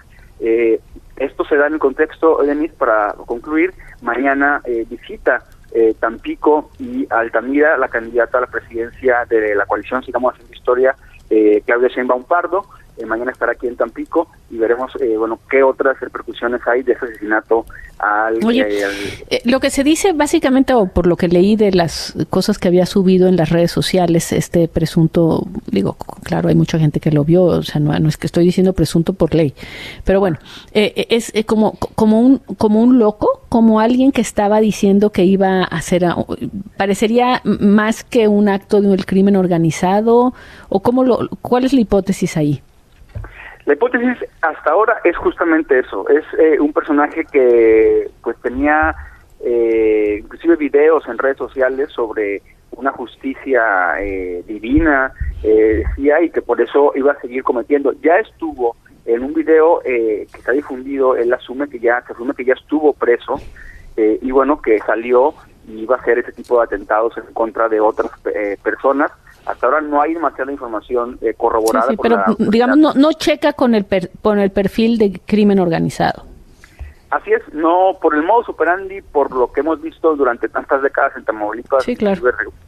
Esto se da en el contexto, Denise, para concluir, mañana visita Tampico y Altamira la candidata a la presidencia de la coalición Sigamos Haciendo Historia, Claudia Sheinbaum Pardo. Mañana estará aquí en Tampico y veremos qué otras repercusiones hay de ese asesinato al... Oye, lo que se dice básicamente, o por lo que leí de las cosas que había subido en las redes sociales, este presunto, digo, claro, hay mucha gente que lo vio, o sea, no es que estoy diciendo presunto por ley, pero bueno, es como un loco, como alguien que estaba diciendo que iba a hacer, parecería más que un acto del crimen organizado, o ¿cuál es la hipótesis ahí? La hipótesis hasta ahora es justamente eso, es un personaje que pues tenía inclusive videos en redes sociales sobre una justicia divina, decía, y que por eso iba a seguir cometiendo. Ya estuvo en un video que se ha difundido, él asume que ya estuvo preso, y bueno, que salió y iba a hacer ese tipo de atentados en contra de otras personas. Hasta ahora no hay demasiada información corroborada. Sí, pero digamos, no checa con el perfil de crimen organizado. Así es, no por el modus operandi, por lo que hemos visto durante tantas décadas en Tamaulipas, sí, claro,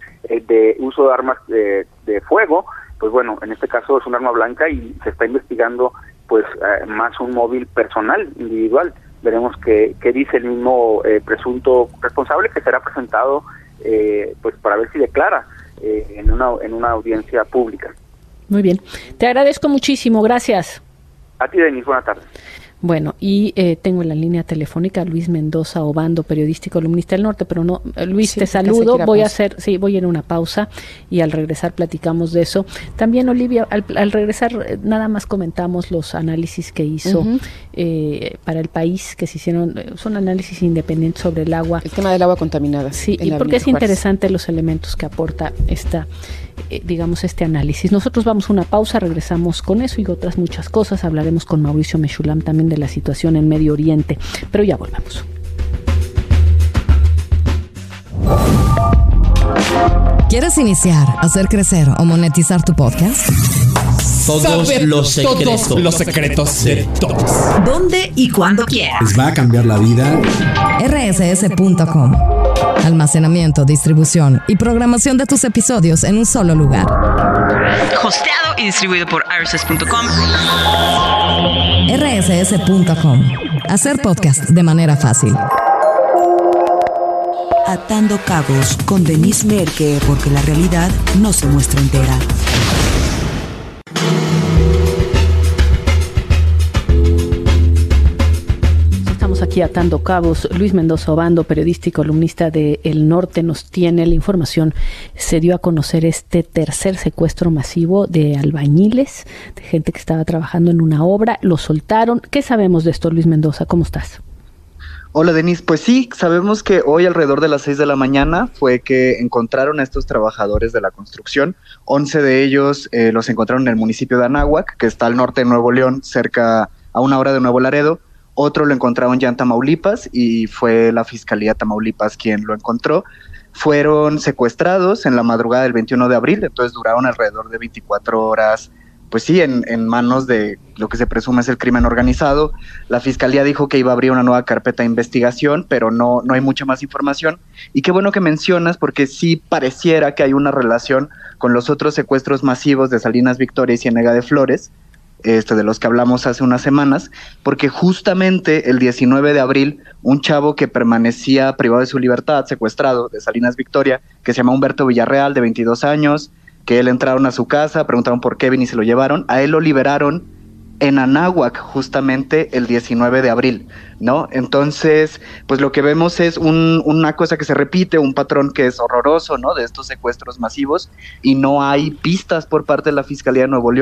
de uso de armas de fuego, pues bueno, en este caso es un arma blanca y se está investigando pues más un móvil personal, individual. Veremos qué dice el mismo presunto responsable, que será presentado pues para ver si declara en una audiencia pública. Muy bien, te agradezco muchísimo, gracias. A ti, Denise, buenas tardes. Bueno, y tengo en la línea telefónica a Luis Mendoza Obando, periodista y columnista del Norte, pero no, Luis, sí, te saludo, voy a ir a una pausa y al regresar platicamos de eso. También, Olivia, al regresar nada más comentamos los análisis que hizo para el país, que se hicieron, son análisis independientes sobre el agua. El tema del agua contaminada. Sí, y porque es interesante los elementos que aporta este análisis. Nosotros vamos a una pausa, regresamos con eso y otras muchas cosas. Hablaremos con Mauricio Meshulam también de la situación en Medio Oriente, pero ya volvemos. ¿Quieres iniciar, hacer crecer o monetizar tu podcast? Todos los secretos de todos. ¿Dónde y cuándo quieras? Les va a cambiar la vida. rss.com. Almacenamiento, distribución y programación de tus episodios en un solo lugar. Hosteado y distribuido por rss.com. rss.com. Hacer podcast de manera fácil. Atando cabos con Denise Merker, porque la realidad no se muestra entera. Aquí atando cabos. Luis Mendoza Obando, periodista y columnista de El Norte, nos tiene la información. Se dio a conocer este tercer secuestro masivo de albañiles, de gente que estaba trabajando en una obra. Lo soltaron. ¿Qué sabemos de esto, Luis Mendoza? ¿Cómo estás? Hola, Denise. Pues sí, sabemos que hoy alrededor de las 6 de la mañana fue que encontraron a estos trabajadores de la construcción. 11 de ellos los encontraron en el municipio de Anáhuac, que está al norte de Nuevo León, cerca a una hora de Nuevo Laredo. Otro lo encontraron ya en Tamaulipas y fue la Fiscalía Tamaulipas quien lo encontró. Fueron secuestrados en la madrugada del 21 de abril, entonces duraron alrededor de 24 horas, pues sí, en manos de lo que se presume es el crimen organizado. La Fiscalía dijo que iba a abrir una nueva carpeta de investigación, pero no hay mucha más información. Y qué bueno que mencionas, porque sí pareciera que hay una relación con los otros secuestros masivos de Salinas Victoria y Ciénega de Flores, de los que hablamos hace unas semanas, porque justamente el 19 de abril, un chavo que permanecía privado de su libertad, secuestrado, de Salinas Victoria, que se llama Humberto Villarreal, de 22 años, que él entraron a su casa, preguntaron por Kevin y se lo llevaron, a él lo liberaron en Anáhuac justamente el 19 de abril, ¿no? Entonces, pues lo que vemos es una cosa que se repite, un patrón que es horroroso, ¿no? De estos secuestros masivos, y no hay pistas por parte de la Fiscalía de Nuevo León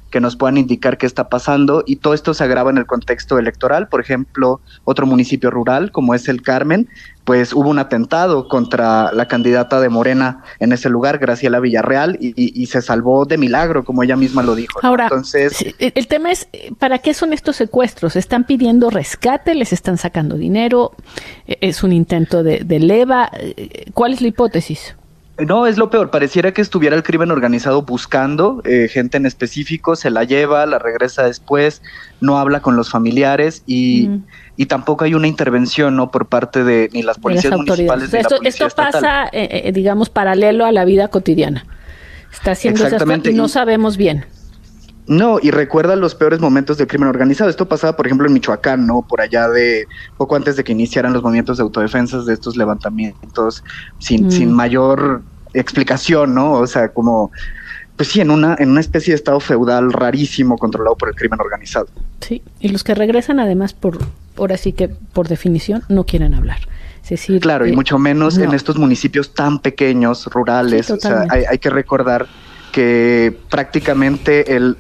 que nos puedan indicar qué está pasando, y todo esto se agrava en el contexto electoral. Por ejemplo, otro municipio rural como es el Carmen, pues hubo un atentado contra la candidata de Morena en ese lugar, Graciela Villarreal, y se salvó de milagro, como ella misma lo dijo, ¿no? Ahora, entonces, el tema es, ¿para qué son estos secuestros? ¿Están pidiendo rescate? ¿Les están sacando dinero? ¿Es un intento de leva? ¿Cuál es la hipótesis? no, es lo peor, pareciera que estuviera el crimen organizado buscando gente en específico, se la lleva, la regresa después, no habla con los familiares y tampoco hay una intervención, ¿no?, por parte de ni las policías municipales ni la policía esto estatal. pasa, digamos, paralelo a la vida cotidiana. Está haciendo esas cosas y no sabemos bien. No, y recuerda los peores momentos del crimen organizado. Esto pasaba, por ejemplo, en Michoacán, ¿no? Por allá de poco antes de que iniciaran los movimientos de autodefensas de estos levantamientos sin mayor explicación, ¿no? O sea, como, pues sí, en una especie de estado feudal rarísimo controlado por el crimen organizado. Sí, y los que regresan además ahora sí que por definición no quieren hablar. Es decir, claro, y mucho menos en estos municipios tan pequeños, rurales. Sí, o sea, hay que recordar que prácticamente el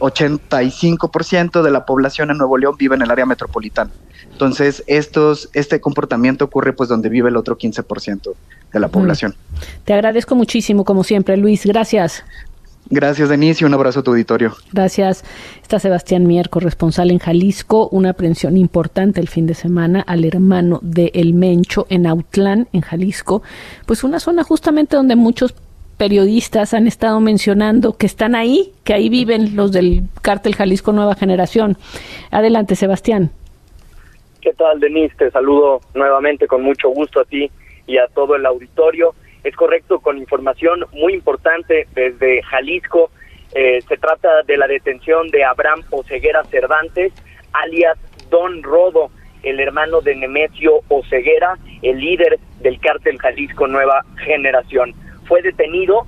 85% de la población en Nuevo León vive en el área metropolitana. Entonces, este comportamiento ocurre pues donde vive el otro 15% de la población. Te agradezco muchísimo, como siempre, Luis. Gracias. Gracias, Denise, y un abrazo a tu auditorio. Gracias. Está Sebastián Mier, corresponsal en Jalisco. Una aprehensión importante el fin de semana al hermano de El Mencho en Autlán, en Jalisco. Pues una zona justamente donde muchos periodistas han estado mencionando que están ahí, que ahí viven los del Cártel Jalisco Nueva Generación. Adelante, Sebastián. ¿Qué tal, Denise? Te saludo nuevamente con mucho gusto a ti y a todo el auditorio. Es correcto, con información muy importante desde Jalisco. Se trata de la detención de Abraham Oseguera Cervantes, alias Don Rodo, el hermano de Nemesio Oseguera, el líder del Cártel Jalisco Nueva Generación. Fue detenido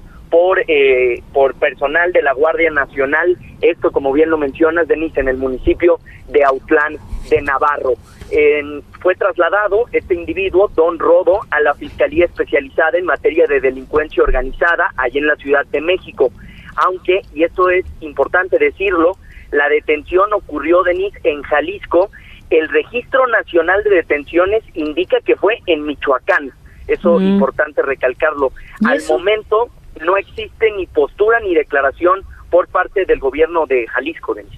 por personal de la Guardia Nacional, esto, como bien lo mencionas, Denise, en el municipio de Autlán de Navarro. Fue trasladado este individuo, Don Rodo, a la Fiscalía Especializada en Materia de Delincuencia Organizada, allí en la Ciudad de México. Aunque, y esto es importante decirlo, la detención ocurrió, Denise, en Jalisco. El Registro Nacional de Detenciones indica que fue en Michoacán. Eso es importante recalcarlo. Al momento no existe ni postura ni declaración por parte del gobierno de Jalisco, Denise.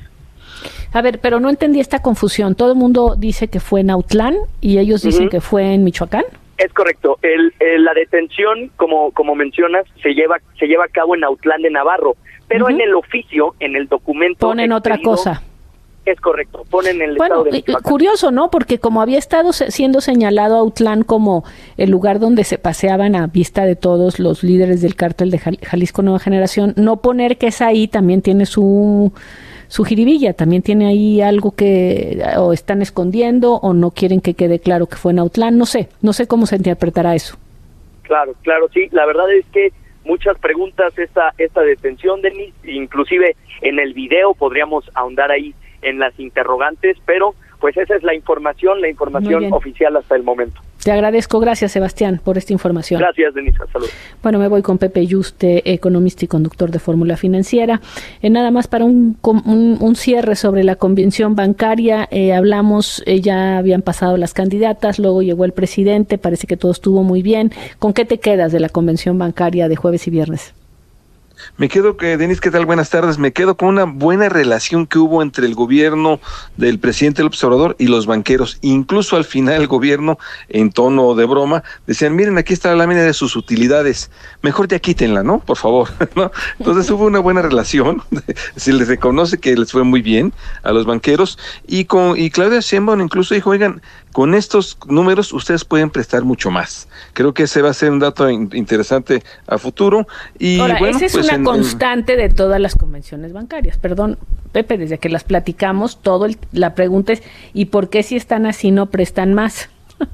A ver, pero no entendí esta confusión. Todo el mundo dice que fue en Autlán y ellos dicen que fue en Michoacán. Es correcto. La detención, como mencionas, se lleva a cabo en Autlán de Navarro, pero en el oficio, en el documento ponen otra cosa. Es correcto, ponen el estado de Michoacán. Curioso, ¿no? Porque como había estado siendo señalado Autlán como el lugar donde se paseaban a vista de todos los líderes del cártel de Jalisco Nueva Generación, no poner que es ahí también tiene su jiribilla, también tiene ahí algo que o están escondiendo o no quieren que quede claro que fue en Autlán, no sé cómo se interpretará eso. Claro, sí, la verdad es que muchas preguntas esta detención, Denise, inclusive en el video podríamos ahondar ahí en las interrogantes, pero pues esa es la información oficial hasta el momento. Te agradezco, gracias Sebastián por esta información. Gracias, Denise, saludos. Bueno, me voy con Pepe Yuste, economista y conductor de Fórmula Financiera. Nada más para un cierre sobre la convención bancaria, hablamos, ya habían pasado las candidatas, luego llegó el presidente, parece que todo estuvo muy bien. ¿Con qué te quedas de la convención bancaria de jueves y viernes? Me quedo, Denise, ¿qué tal? Buenas tardes. Me quedo con una buena relación que hubo entre el gobierno del presidente López Obrador y los banqueros. Incluso al final el gobierno, en tono de broma, decían, miren, aquí está la lámina de sus utilidades, mejor ya quítenla, ¿no? Por favor, ¿no? Entonces hubo una buena relación, se les reconoce que les fue muy bien a los banqueros, y Claudia Sheinbaum incluso dijo, oigan, con estos números ustedes pueden prestar mucho más. Creo que ese va a ser un dato interesante a futuro. Y ahora, bueno, esa es pues una constante de todas las convenciones bancarias. Perdón, Pepe, desde que las platicamos, la pregunta es, ¿y por qué si están así no prestan más?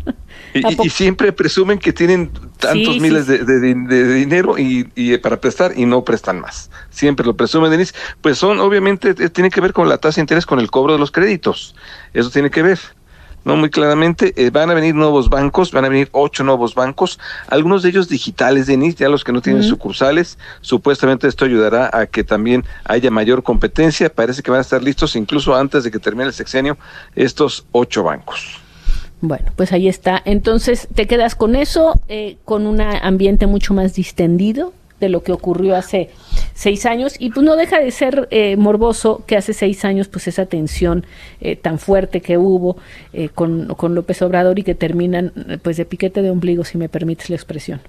Y siempre presumen que tienen tantos miles de dinero y para prestar y no prestan más. Siempre lo presumen, Denise. Pues obviamente tiene que ver con la tasa de interés, con el cobro de los créditos. Eso tiene que ver. no muy claramente. Van a venir nuevos bancos, van a venir 8 nuevos bancos, algunos de ellos digitales, Denise, ya los que no tienen sucursales. Supuestamente esto ayudará a que también haya mayor competencia. Parece que van a estar listos incluso antes de que termine el sexenio estos 8 bancos. Bueno, pues ahí está. Entonces, ¿te quedas con eso, con un ambiente mucho más distendido de lo que ocurrió hace 6 años? Y pues no deja de ser morboso que hace 6 años pues esa tensión tan fuerte que hubo con López Obrador y que terminan pues de piquete de ombligo, si me permites la expresión.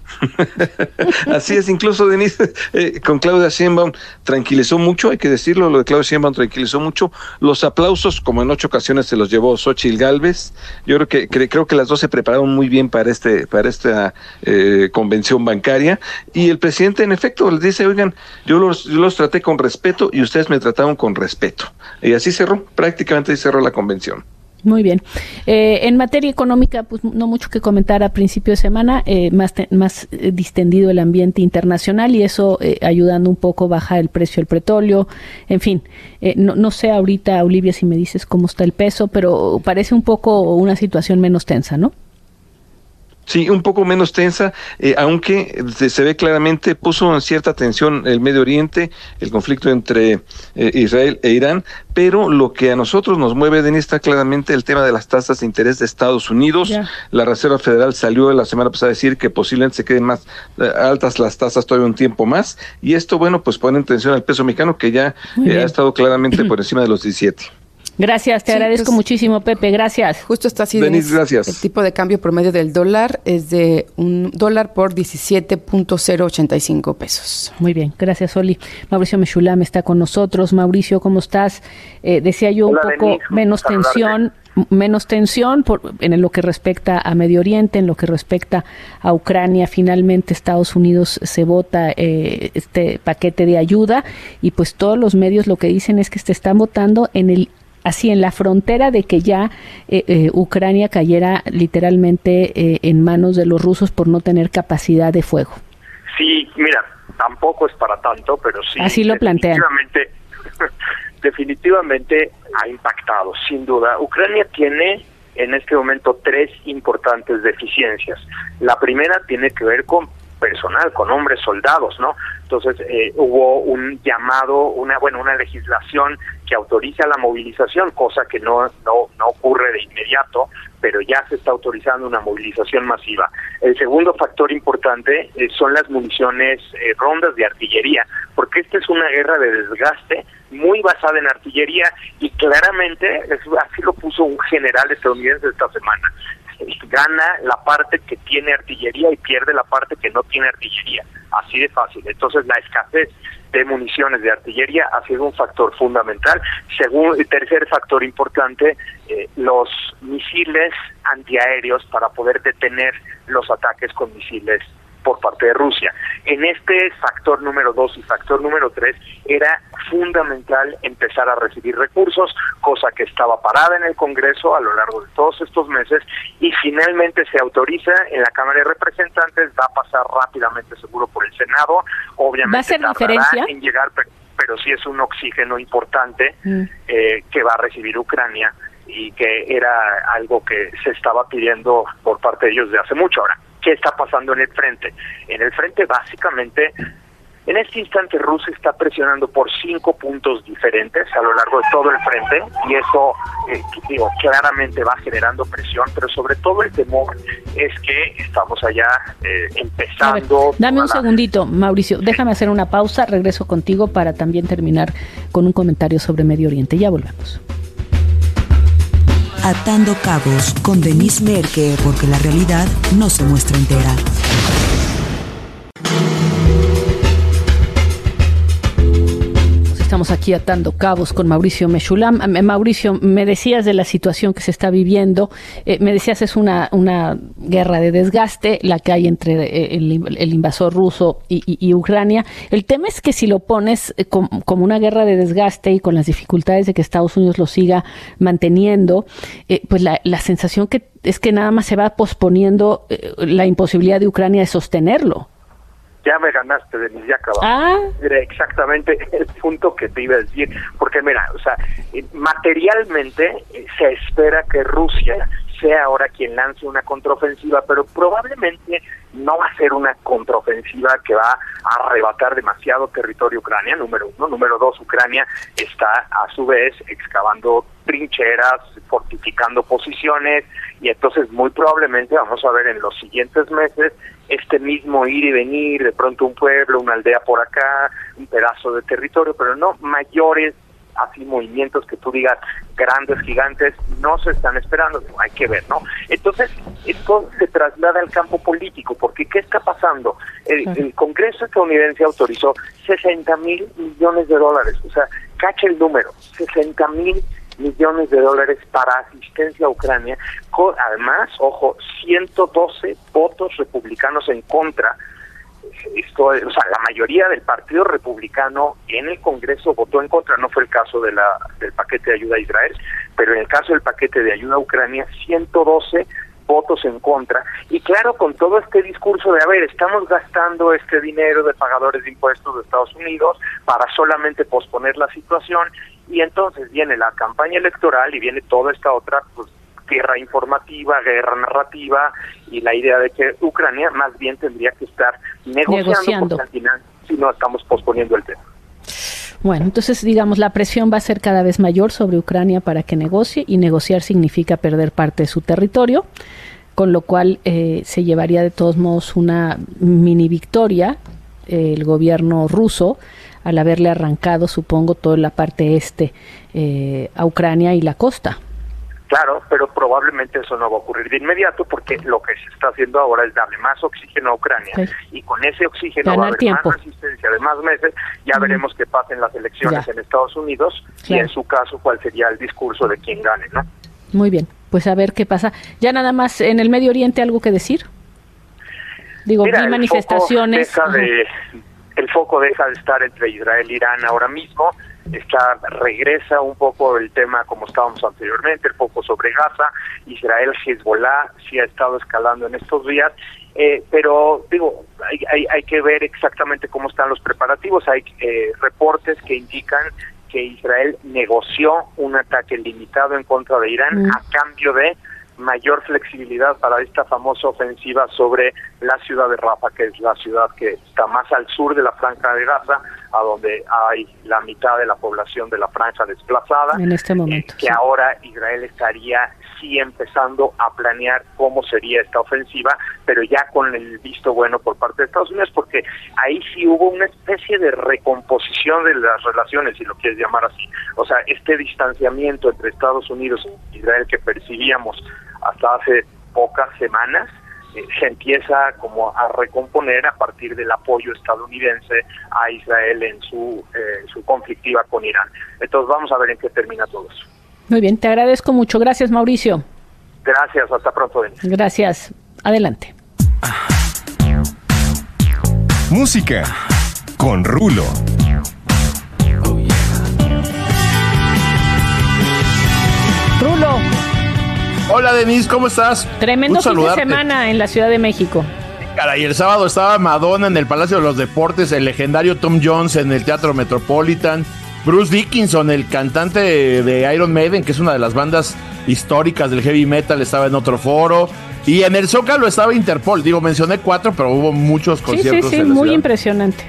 Así es, incluso Denise, con Claudia Sheinbaum tranquilizó mucho, hay que decirlo, lo de Claudia Sheinbaum tranquilizó mucho. Los aplausos, como en 8 ocasiones se los llevó Xóchitl Gálvez. Yo creo que las dos se prepararon muy bien para esta convención bancaria, y el presidente en efecto les dice: oigan, yo los traté con respeto y ustedes me trataron con respeto. Y así prácticamente cerró la convención. Muy bien. En materia económica, pues no mucho que comentar a principio de semana, más distendido el ambiente internacional, y eso ayudando un poco a bajar el precio del petróleo. En fin, no sé ahorita, Olivia, si me dices cómo está el peso, pero parece un poco una situación menos tensa, ¿no? Sí, un poco menos tensa, aunque se ve claramente, puso en cierta tensión el Medio Oriente, el conflicto entre Israel e Irán, pero lo que a nosotros nos mueve, Denise, está claramente el tema de las tasas de interés de Estados Unidos. Ya. La Reserva Federal salió la semana pasada a decir que posiblemente se queden más altas las tasas todavía un tiempo más, y esto, bueno, pues pone en tensión al peso mexicano, que ya ha estado claramente por encima de los 17. Gracias, te agradezco muchísimo, Pepe, gracias. Justo está así, Denise, gracias. El tipo de cambio promedio del dólar es de $1 por 17.085 pesos. Muy bien, gracias, Oli. Mauricio Meshulam está con nosotros. Mauricio, ¿cómo estás? Decía yo, hola, un poco Denise, menos tensión en lo que respecta a Medio Oriente, en lo que respecta a Ucrania. Finalmente Estados Unidos se vota este paquete de ayuda, y pues todos los medios lo que dicen es que se están votando en la frontera de que ya Ucrania cayera literalmente en manos de los rusos por no tener capacidad de fuego. Sí, mira, tampoco es para tanto, pero sí. Así lo plantean. Definitivamente ha impactado, sin duda. Ucrania tiene en este momento 3 importantes deficiencias. La primera tiene que ver con personal, con hombres soldados, ¿no? Entonces hubo un llamado, una legislación que autoriza la movilización, cosa que no ocurre de inmediato, pero ya se está autorizando una movilización masiva. El segundo factor importante son las municiones, rondas de artillería, porque esta es una guerra de desgaste muy basada en artillería, y claramente, así lo puso un general estadounidense esta semana: gana la parte que tiene artillería y pierde la parte que no tiene artillería, así de fácil. Entonces la escasez de municiones de artillería ha sido un factor fundamental. Tercer factor importante, los misiles antiaéreos para poder detener los ataques con misiles por parte de Rusia. En este factor número 2 y factor número 3 era fundamental empezar a recibir recursos, cosa que estaba parada en el Congreso a lo largo de todos estos meses, y finalmente se autoriza en la Cámara de Representantes. Va a pasar rápidamente seguro por el Senado, obviamente ¿va a ser diferencia en llegar, pero sí es un oxígeno importante que va a recibir Ucrania, y que era algo que se estaba pidiendo por parte de ellos de hace mucho. Ahora, ¿qué está pasando en el frente? En el frente, básicamente, en este instante Rusia está presionando por 5 puntos diferentes a lo largo de todo el frente, y eso claramente va generando presión, pero sobre todo el temor es que estamos allá empezando. Dame un segundito, Mauricio, déjame hacer una pausa, regreso contigo para también terminar con un comentario sobre Medio Oriente. Ya volvemos. Atando cabos con Denise Merker, porque la realidad no se muestra entera. Estamos aquí atando cabos con Mauricio Meshulam. Mauricio, me decías de la situación que se está viviendo, me decías es una guerra de desgaste la que hay entre el invasor ruso y Ucrania. El tema es que si lo pones como una guerra de desgaste y con las dificultades de que Estados Unidos lo siga manteniendo, pues la sensación es que nada más se va posponiendo la imposibilidad de Ucrania de sostenerlo. Ya me ganaste, Denise, ya acabamos. Era exactamente el punto que te iba a decir, porque mira, o sea, materialmente se espera que Rusia sea ahora quien lance una contraofensiva, pero probablemente no va a ser una contraofensiva que va a arrebatar demasiado territorio a Ucrania, número uno. Número dos, Ucrania está a su vez excavando trincheras, fortificando posiciones, y entonces muy probablemente vamos a ver en los siguientes meses este mismo ir y venir, de pronto un pueblo, una aldea por acá, un pedazo de territorio, pero no mayores así movimientos que tú digas grandes, gigantes, no se están esperando, hay que ver, ¿no? Entonces, esto se traslada al campo político, porque ¿qué está pasando? El Congreso estadounidense autorizó $60,000 millones, o sea, cacha el número, $60,000 millones para asistencia a Ucrania, con además, ojo, 112 votos republicanos en contra. Esto, o sea, la mayoría del Partido Republicano en el Congreso votó en contra. No fue el caso del paquete de ayuda a Israel, pero en el caso del paquete de ayuda a Ucrania, 112 votos en contra. Y claro, con todo este discurso de, a ver, estamos gastando este dinero de pagadores de impuestos de Estados Unidos para solamente posponer la situación, y entonces viene la campaña electoral y viene toda esta otra, pues, guerra informativa, guerra narrativa, y la idea de que Ucrania más bien tendría que estar negociando. Porque al final, si no, estamos posponiendo el tema. Bueno, entonces, digamos, la presión va a ser cada vez mayor sobre Ucrania para que negocie, y negociar significa perder parte de su territorio, con lo cual se llevaría de todos modos una mini victoria el gobierno ruso al haberle arrancado, supongo, toda la parte este a Ucrania y la costa. Claro, pero probablemente eso no va a ocurrir de inmediato, porque lo que se está haciendo ahora es darle más oxígeno a Ucrania, y con ese oxígeno va a haber más resistencia de más meses. Ya veremos qué pasa en las elecciones en Estados Unidos, y en su caso cuál sería el discurso de quien gane, ¿no? Muy bien, pues a ver qué pasa. Ya nada más, en el Medio Oriente, ¿algo que decir? Digo, vi manifestaciones. El foco deja de estar entre Israel e Irán ahora mismo. Regresa un poco el tema como estábamos anteriormente, el foco sobre Gaza. Israel, Hezbollah sí ha estado escalando en estos días, pero digo, hay que ver exactamente cómo están los preparativos. Hay reportes que indican que Israel negoció un ataque limitado en contra de Irán a cambio de mayor flexibilidad para esta famosa ofensiva sobre la ciudad de Rafah, que es la ciudad que está más al sur de la Franja de Gaza, a donde hay la mitad de la población de la franja desplazada. En este momento. Que ahora Israel estaría sí empezando a planear cómo sería esta ofensiva, pero ya con el visto bueno por parte de Estados Unidos, porque ahí sí hubo una especie de recomposición de las relaciones, si lo quieres llamar así. O sea, este distanciamiento entre Estados Unidos e Israel que percibíamos hasta hace pocas semanas, se empieza como a recomponer a partir del apoyo estadounidense a Israel en su conflictiva con Irán. Entonces vamos a ver en qué termina todo eso. Muy bien, te agradezco mucho. Gracias, Mauricio. Gracias, hasta pronto, Denis. Gracias. Adelante. Música con Rulo. Rulo. Hola, Denise, ¿cómo estás? Tremendo fin de semana en la Ciudad de México. Caray, el sábado estaba Madonna en el Palacio de los Deportes, el legendario Tom Jones en el Teatro Metropolitan, Bruce Dickinson, el cantante de Iron Maiden, que es una de las bandas históricas del heavy metal, estaba en otro foro, y en el Zócalo estaba Interpol. Digo, mencioné 4, pero hubo muchos conciertos. Sí, muy impresionante.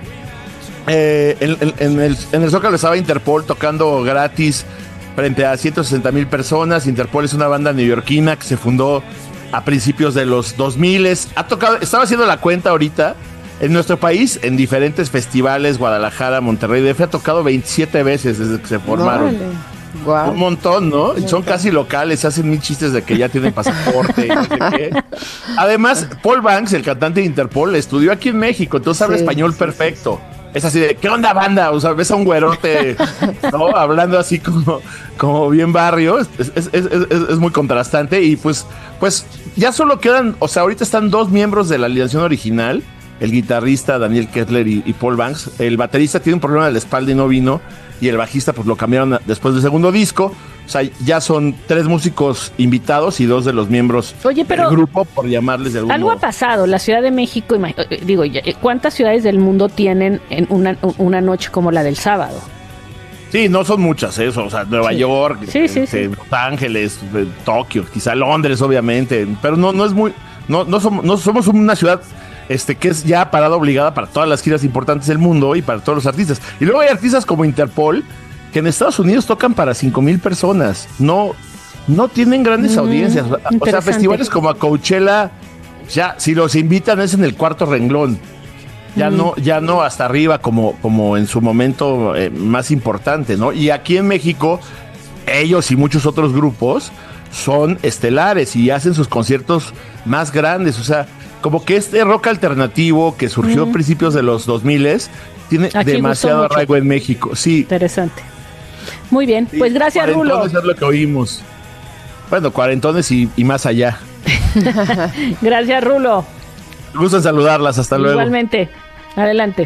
En el Zócalo estaba Interpol tocando gratis frente a 160,000 personas. Interpol es una banda neoyorquina que se fundó a principios de los 2000. Estaba haciendo la cuenta ahorita. En nuestro país, en diferentes festivales, Guadalajara, Monterrey, DF, ha tocado 27 veces desde que se formaron. Wow. Un montón, ¿no? Son casi locales, hacen mil chistes de que ya tienen pasaporte y no sé qué. Además, Paul Banks, el cantante de Interpol, estudió aquí en México, entonces habla español perfecto. Es así de, ¿qué onda, banda? O sea, ves a un güerote, ¿no? Hablando así como bien barrio. Es muy contrastante. Y pues ya solo quedan, o sea, ahorita están 2 miembros de la alineación original, el guitarrista Daniel Kettler y Paul Banks. El baterista tiene un problema de la espalda y no vino, y el bajista pues lo cambiaron después del segundo disco. sea, ya son 3 músicos invitados y 2 de los miembros del grupo, por llamarles de algún algo modo. Ha pasado. La Ciudad de México, ¿cuántas ciudades del mundo tienen en una noche como la del sábado? Sí, no son muchas, o sea, Nueva York, Los Ángeles, Tokio, quizá Londres, obviamente, pero no es muy, no somos una ciudad que es ya parada obligada para todas las giras importantes del mundo y para todos los artistas. Y luego hay artistas como Interpol, que en Estados Unidos tocan para 5,000 personas. No tienen grandes audiencias. O sea, festivales como a Coachella, ya, si los invitan es en el cuarto renglón. Ya no hasta arriba como en su momento más importante, ¿no? Y aquí en México, ellos y muchos otros grupos son estelares y hacen sus conciertos más grandes. O sea, como que este rock alternativo que surgió a principios de los 2000 tiene aquí demasiado arraigo en México. Sí. Interesante. Muy bien, pues gracias, Rulo. Es lo que oímos. Bueno, cuarentones y más allá. Gracias, Rulo. Gusto en saludarlas, hasta luego. Igualmente, adelante.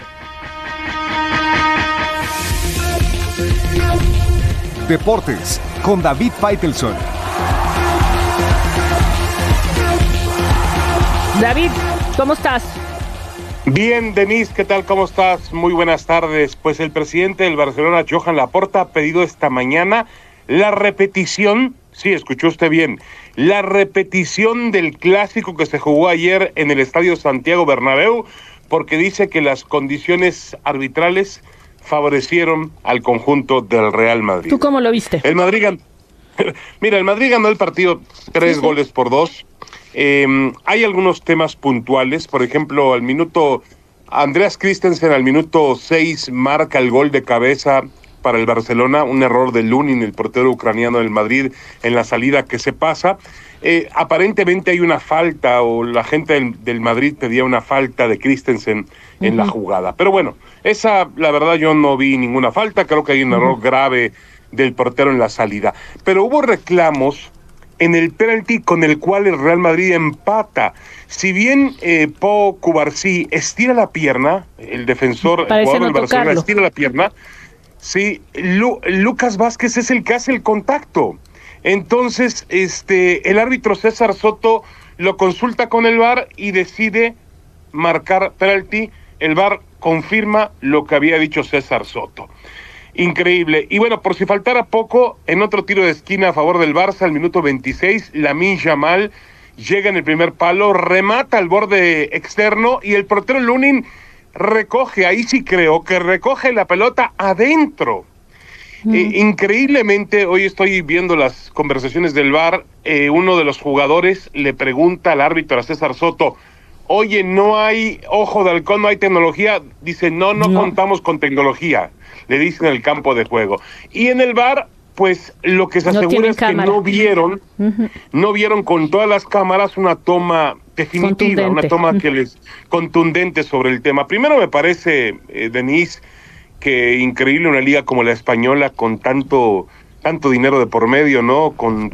Deportes con David Faitelson. David, ¿cómo estás? Bien, Denise, ¿qué tal? ¿Cómo estás? Muy buenas tardes. Pues el presidente del Barcelona, Johan Laporta, ha pedido esta mañana la repetición, sí, escuchó usted bien, la repetición del clásico que se jugó ayer en el Estadio Santiago Bernabéu, porque dice que las condiciones arbitrales favorecieron al conjunto del Real Madrid. ¿Tú cómo lo viste? El Madrid ganó el partido 3-2. Hay algunos temas puntuales, por ejemplo, Andreas Christensen al minuto 6 marca el gol de cabeza para el Barcelona, un error de Lunin, el portero ucraniano del Madrid, en la salida que se pasa. Aparentemente hay una falta, o la gente del Madrid pedía una falta de Christensen en la jugada. Pero bueno, la verdad yo no vi ninguna falta, creo que hay un error grave del portero en la salida. Pero hubo reclamos en el penalti con el cual el Real Madrid empata. Si bien Pau Cubarsí estira la pierna, el defensor, el jugador del Barcelona estira la pierna, sí, Lucas Vázquez es el que hace el contacto. Entonces, el árbitro César Soto lo consulta con el VAR y decide marcar penalti. El VAR confirma lo que había dicho César Soto. Increíble. Y bueno, por si faltara poco, en otro tiro de esquina a favor del Barça, al minuto 26, Lamine Yamal llega en el primer palo, remata al borde externo y el portero Lunin recoge, ahí sí creo que recoge la pelota adentro. Increíblemente, hoy estoy viendo las conversaciones del VAR, uno de los jugadores le pregunta al árbitro, a César Soto, oye, no hay ojo de halcón, no hay tecnología. Dice, no contamos con tecnología, le dicen en el campo de juego. Y en el VAR, pues lo que se asegura es cámara. Que no vieron con todas las cámaras una toma definitiva, una toma que les contundente sobre el tema. Primero me parece, Denise, que increíble una liga como la española con tanto dinero de por medio, ¿no? Con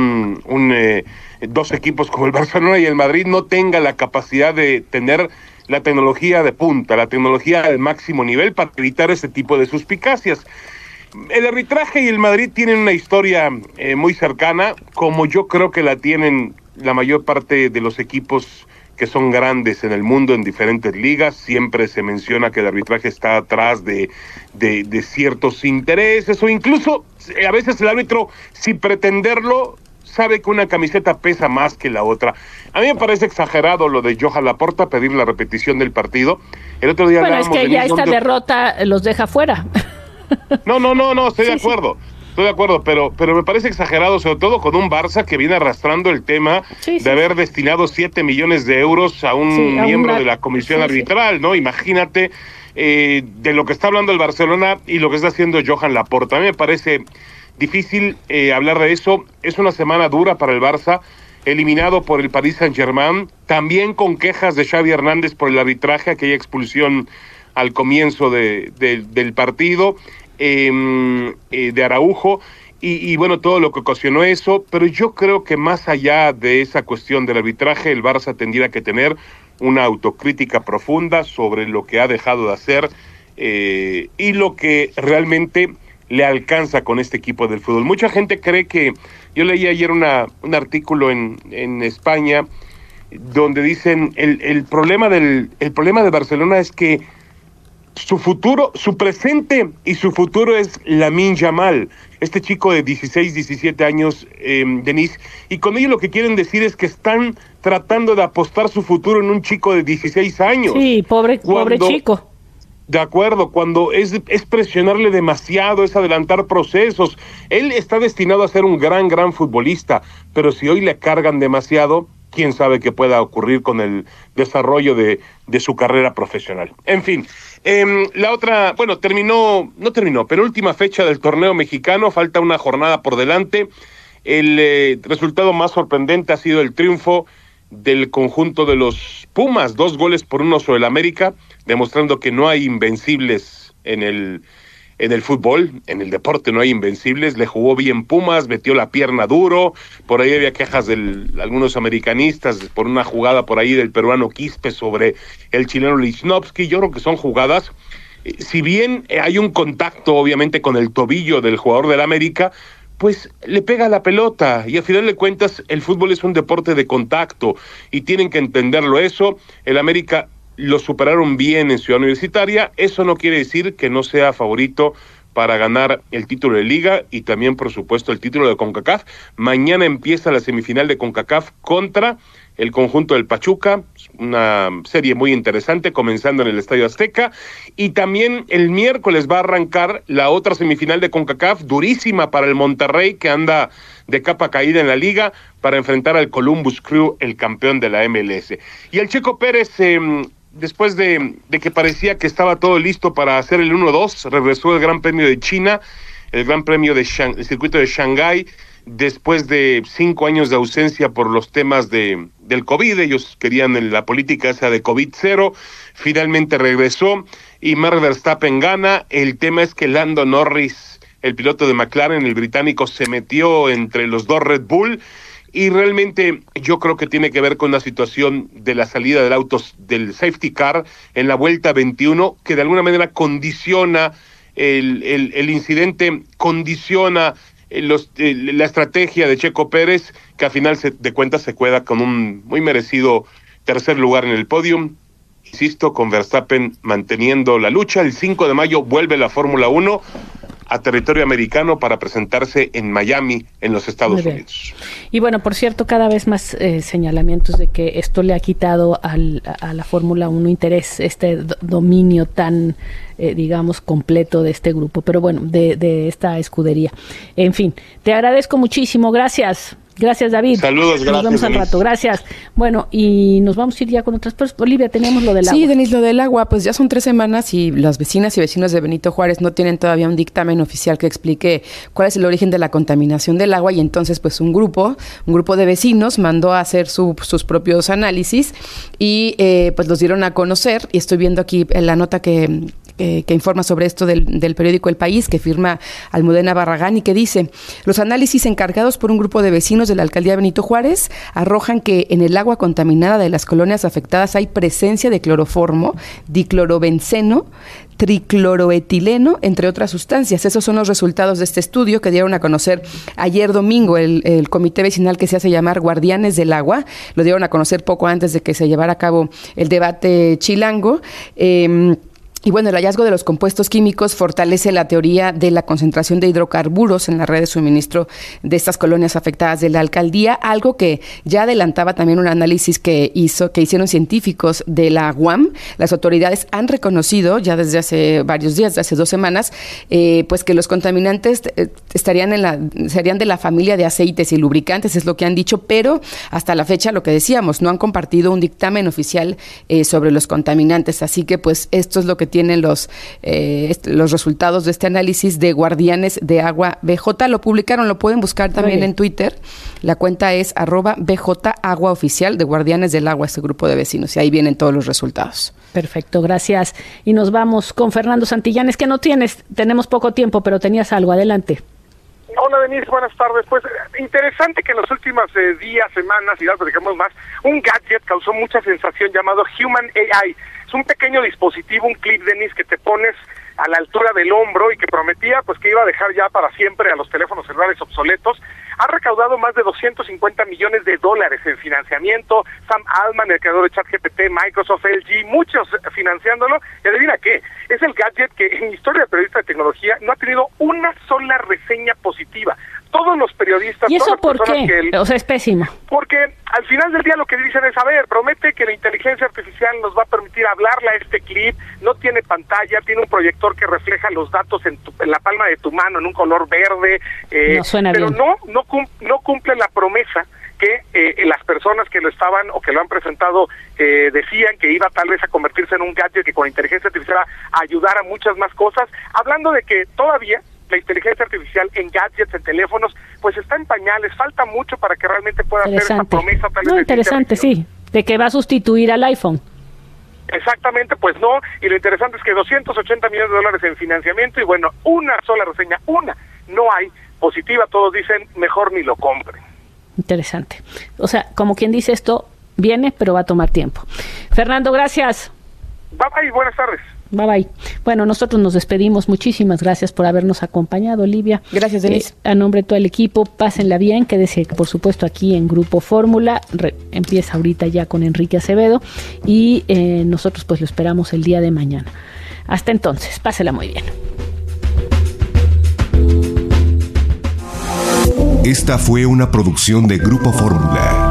dos equipos como el Barcelona y el Madrid no tenga la capacidad de tener la tecnología de punta, la tecnología al máximo nivel para evitar ese tipo de suspicacias. El arbitraje y el Madrid tienen una historia muy cercana, como yo creo que la tienen la mayor parte de los equipos que son grandes en el mundo en diferentes ligas. Siempre se menciona que el arbitraje está atrás de ciertos intereses, o incluso a veces el árbitro, sin pretenderlo, sabe que una camiseta pesa más que la otra. A mí me parece exagerado lo de Johan Laporta, pedir la repetición del partido. El otro día es que ya esta derrota los deja fuera. No, estoy de acuerdo. Estoy de acuerdo, pero me parece exagerado, sobre todo con un Barça que viene arrastrando el tema de haber destinado 7 millones de euros a un miembro de la comisión arbitral, ¿no? Imagínate de lo que está hablando el Barcelona y lo que está haciendo Johan Laporta. A mí me parece difícil hablar de eso. Es una semana dura para el Barça, eliminado por el Paris Saint-Germain, también con quejas de Xavi Hernández por el arbitraje, aquella expulsión al comienzo del partido, de Araujo, y bueno, todo lo que ocasionó eso. Pero yo creo que más allá de esa cuestión del arbitraje, el Barça tendría que tener una autocrítica profunda sobre lo que ha dejado de hacer y lo que realmente le alcanza con este equipo del fútbol. Mucha gente cree que, yo leí ayer un artículo en España donde dicen el problema de Barcelona es que su futuro, su presente y su futuro es Lamine Yamal, este chico de 16, 17 años, Denise, y con ello lo que quieren decir es que están tratando de apostar su futuro en un chico de 16 años. Sí, pobre chico. De acuerdo, cuando es presionarle demasiado, es adelantar procesos. Él está destinado a ser un gran futbolista, pero si hoy le cargan demasiado, quién sabe qué pueda ocurrir con el desarrollo de su carrera profesional. En fin, la otra, bueno, no terminó, pero última fecha del torneo mexicano, falta una jornada por delante. El resultado más sorprendente ha sido el triunfo del conjunto de los Pumas, 2-1 sobre el América, demostrando que no hay invencibles en el fútbol, en el deporte no hay invencibles. Le jugó bien Pumas, metió la pierna duro, por ahí había quejas de algunos americanistas por una jugada por ahí del peruano Quispe sobre el chileno Lichnowsky. Yo creo que son jugadas, si bien hay un contacto obviamente con el tobillo del jugador del América, pues le pega la pelota, y a final de cuentas el fútbol es un deporte de contacto y tienen que entenderlo eso. El América lo superaron bien en Ciudad Universitaria, eso no quiere decir que no sea favorito para ganar el título de Liga y también, por supuesto, el título de CONCACAF. Mañana empieza la semifinal de CONCACAF contra el conjunto del Pachuca, una serie muy interesante, comenzando en el Estadio Azteca, y también el miércoles va a arrancar la otra semifinal de CONCACAF, durísima para el Monterrey, que anda de capa caída en la Liga, para enfrentar al Columbus Crew, el campeón de la MLS. Y el Checo Pérez, después de que parecía que estaba todo listo para hacer el 1-2, regresó el Gran Premio de China, el Gran Premio del circuito de Shanghái, después de 5 años de ausencia por los temas del COVID. Ellos querían la política esa de COVID-0, finalmente regresó y Max Verstappen gana. El tema es que Lando Norris, el piloto de McLaren, el británico, se metió entre los dos Red Bull, y realmente yo creo que tiene que ver con la situación de la salida del auto, del safety car en la vuelta 21, que de alguna manera condiciona el incidente, condiciona la estrategia de Checo Pérez, que a final de cuentas se queda con un muy merecido tercer lugar en el podium. Insisto, con Verstappen manteniendo la lucha. El 5 de mayo vuelve la Fórmula 1 a territorio americano para presentarse en Miami, en los Estados Unidos. Y bueno, por cierto, cada vez más señalamientos de que esto le ha quitado a la Fórmula 1 interés, este dominio tan, digamos, completo de este grupo, pero bueno, de esta escudería. En fin, te agradezco muchísimo, gracias. Gracias, David. Saludos, gracias. Nos vemos al rato, gracias. Bueno, y nos vamos a ir ya con otras cosas. Olivia, teníamos lo del agua. Sí, Denise, lo del agua, pues ya son 3 semanas y las vecinas y vecinos de Benito Juárez no tienen todavía un dictamen oficial que explique cuál es el origen de la contaminación del agua, y entonces pues un grupo de vecinos mandó a hacer sus propios análisis y pues los dieron a conocer, y estoy viendo aquí la nota que informa sobre esto del periódico El País, que firma Almudena Barragán, y que dice: los análisis encargados por un grupo de vecinos de la alcaldía Benito Juárez arrojan que en el agua contaminada de las colonias afectadas hay presencia de cloroformo, diclorobenceno, tricloroetileno, entre otras sustancias. Esos son los resultados de este estudio que dieron a conocer ayer domingo el comité vecinal que se hace llamar Guardianes del Agua. Lo dieron a conocer poco antes de que se llevara a cabo el debate chilango. Y bueno, el hallazgo de los compuestos químicos fortalece la teoría de la concentración de hidrocarburos en la red de suministro de estas colonias afectadas de la alcaldía, algo que ya adelantaba también un análisis que hicieron científicos de la UAM. Las autoridades han reconocido ya desde hace varios días, desde hace 2 semanas, pues que los contaminantes serían de la familia de aceites y lubricantes, es lo que han dicho, pero hasta la fecha, lo que decíamos, no han compartido un dictamen oficial sobre los contaminantes. Así que pues esto es lo que tienen los resultados de este análisis de Guardianes de Agua BJ. Lo publicaron, lo pueden buscar también en Twitter. La cuenta es @BJAguaOficial de Guardianes del Agua, este grupo de vecinos, y ahí vienen todos los resultados. Perfecto, gracias. Y nos vamos con Fernando Santillanes, que no tenemos poco tiempo, pero tenías algo, adelante. Hola, Denise, buenas tardes. Pues interesante que en los últimos días, semanas, y ya platicamos más, un gadget causó mucha sensación llamado Human AI. Es un pequeño dispositivo, un clip, Denise, que te pones a la altura del hombro y que prometía pues que iba a dejar ya para siempre a los teléfonos celulares obsoletos, ha recaudado más de 250 millones de dólares en financiamiento. Sam Altman, el creador de ChatGPT, Microsoft, LG, muchos financiándolo. Y adivina qué, es el gadget que en historia de periodista de tecnología no ha tenido una sola reseña positiva. Todos los periodistas... ¿Y eso todas las por qué? Que O sea, es pésimo. Porque al final del día lo que dicen es, a ver, promete que la inteligencia artificial nos va a permitir hablarle a este clip, no tiene pantalla, tiene un proyector que refleja los datos en la palma de tu mano en un color verde, no suena pero bien. no cumple la promesa que las personas que lo estaban o que lo han presentado decían que iba tal vez a convertirse en un gadget que con inteligencia artificial a ayudar a muchas más cosas, hablando de que todavía la inteligencia artificial en gadgets, en teléfonos, pues está en pañales, falta mucho para que realmente pueda hacer esa promesa. Tal vez No, interesante, sí, de que va a sustituir al iPhone. Exactamente, pues no, y lo interesante es que 280 millones de dólares en financiamiento y bueno, una sola reseña, no hay positiva, todos dicen mejor ni lo compren. Interesante. O sea, como quien dice, esto viene, pero va a tomar tiempo. Fernando, gracias. Bye bye, buenas tardes. Bye bye. Bueno, nosotros nos despedimos. Muchísimas gracias por habernos acompañado, Olivia. Gracias, Denise. A nombre de todo el equipo, pásenla bien. Quédese, por supuesto, aquí en Grupo Fórmula. Empieza ahorita ya con Enrique Acevedo y nosotros pues lo esperamos el día de mañana. Hasta entonces, pásela muy bien. Esta fue una producción de Grupo Fórmula.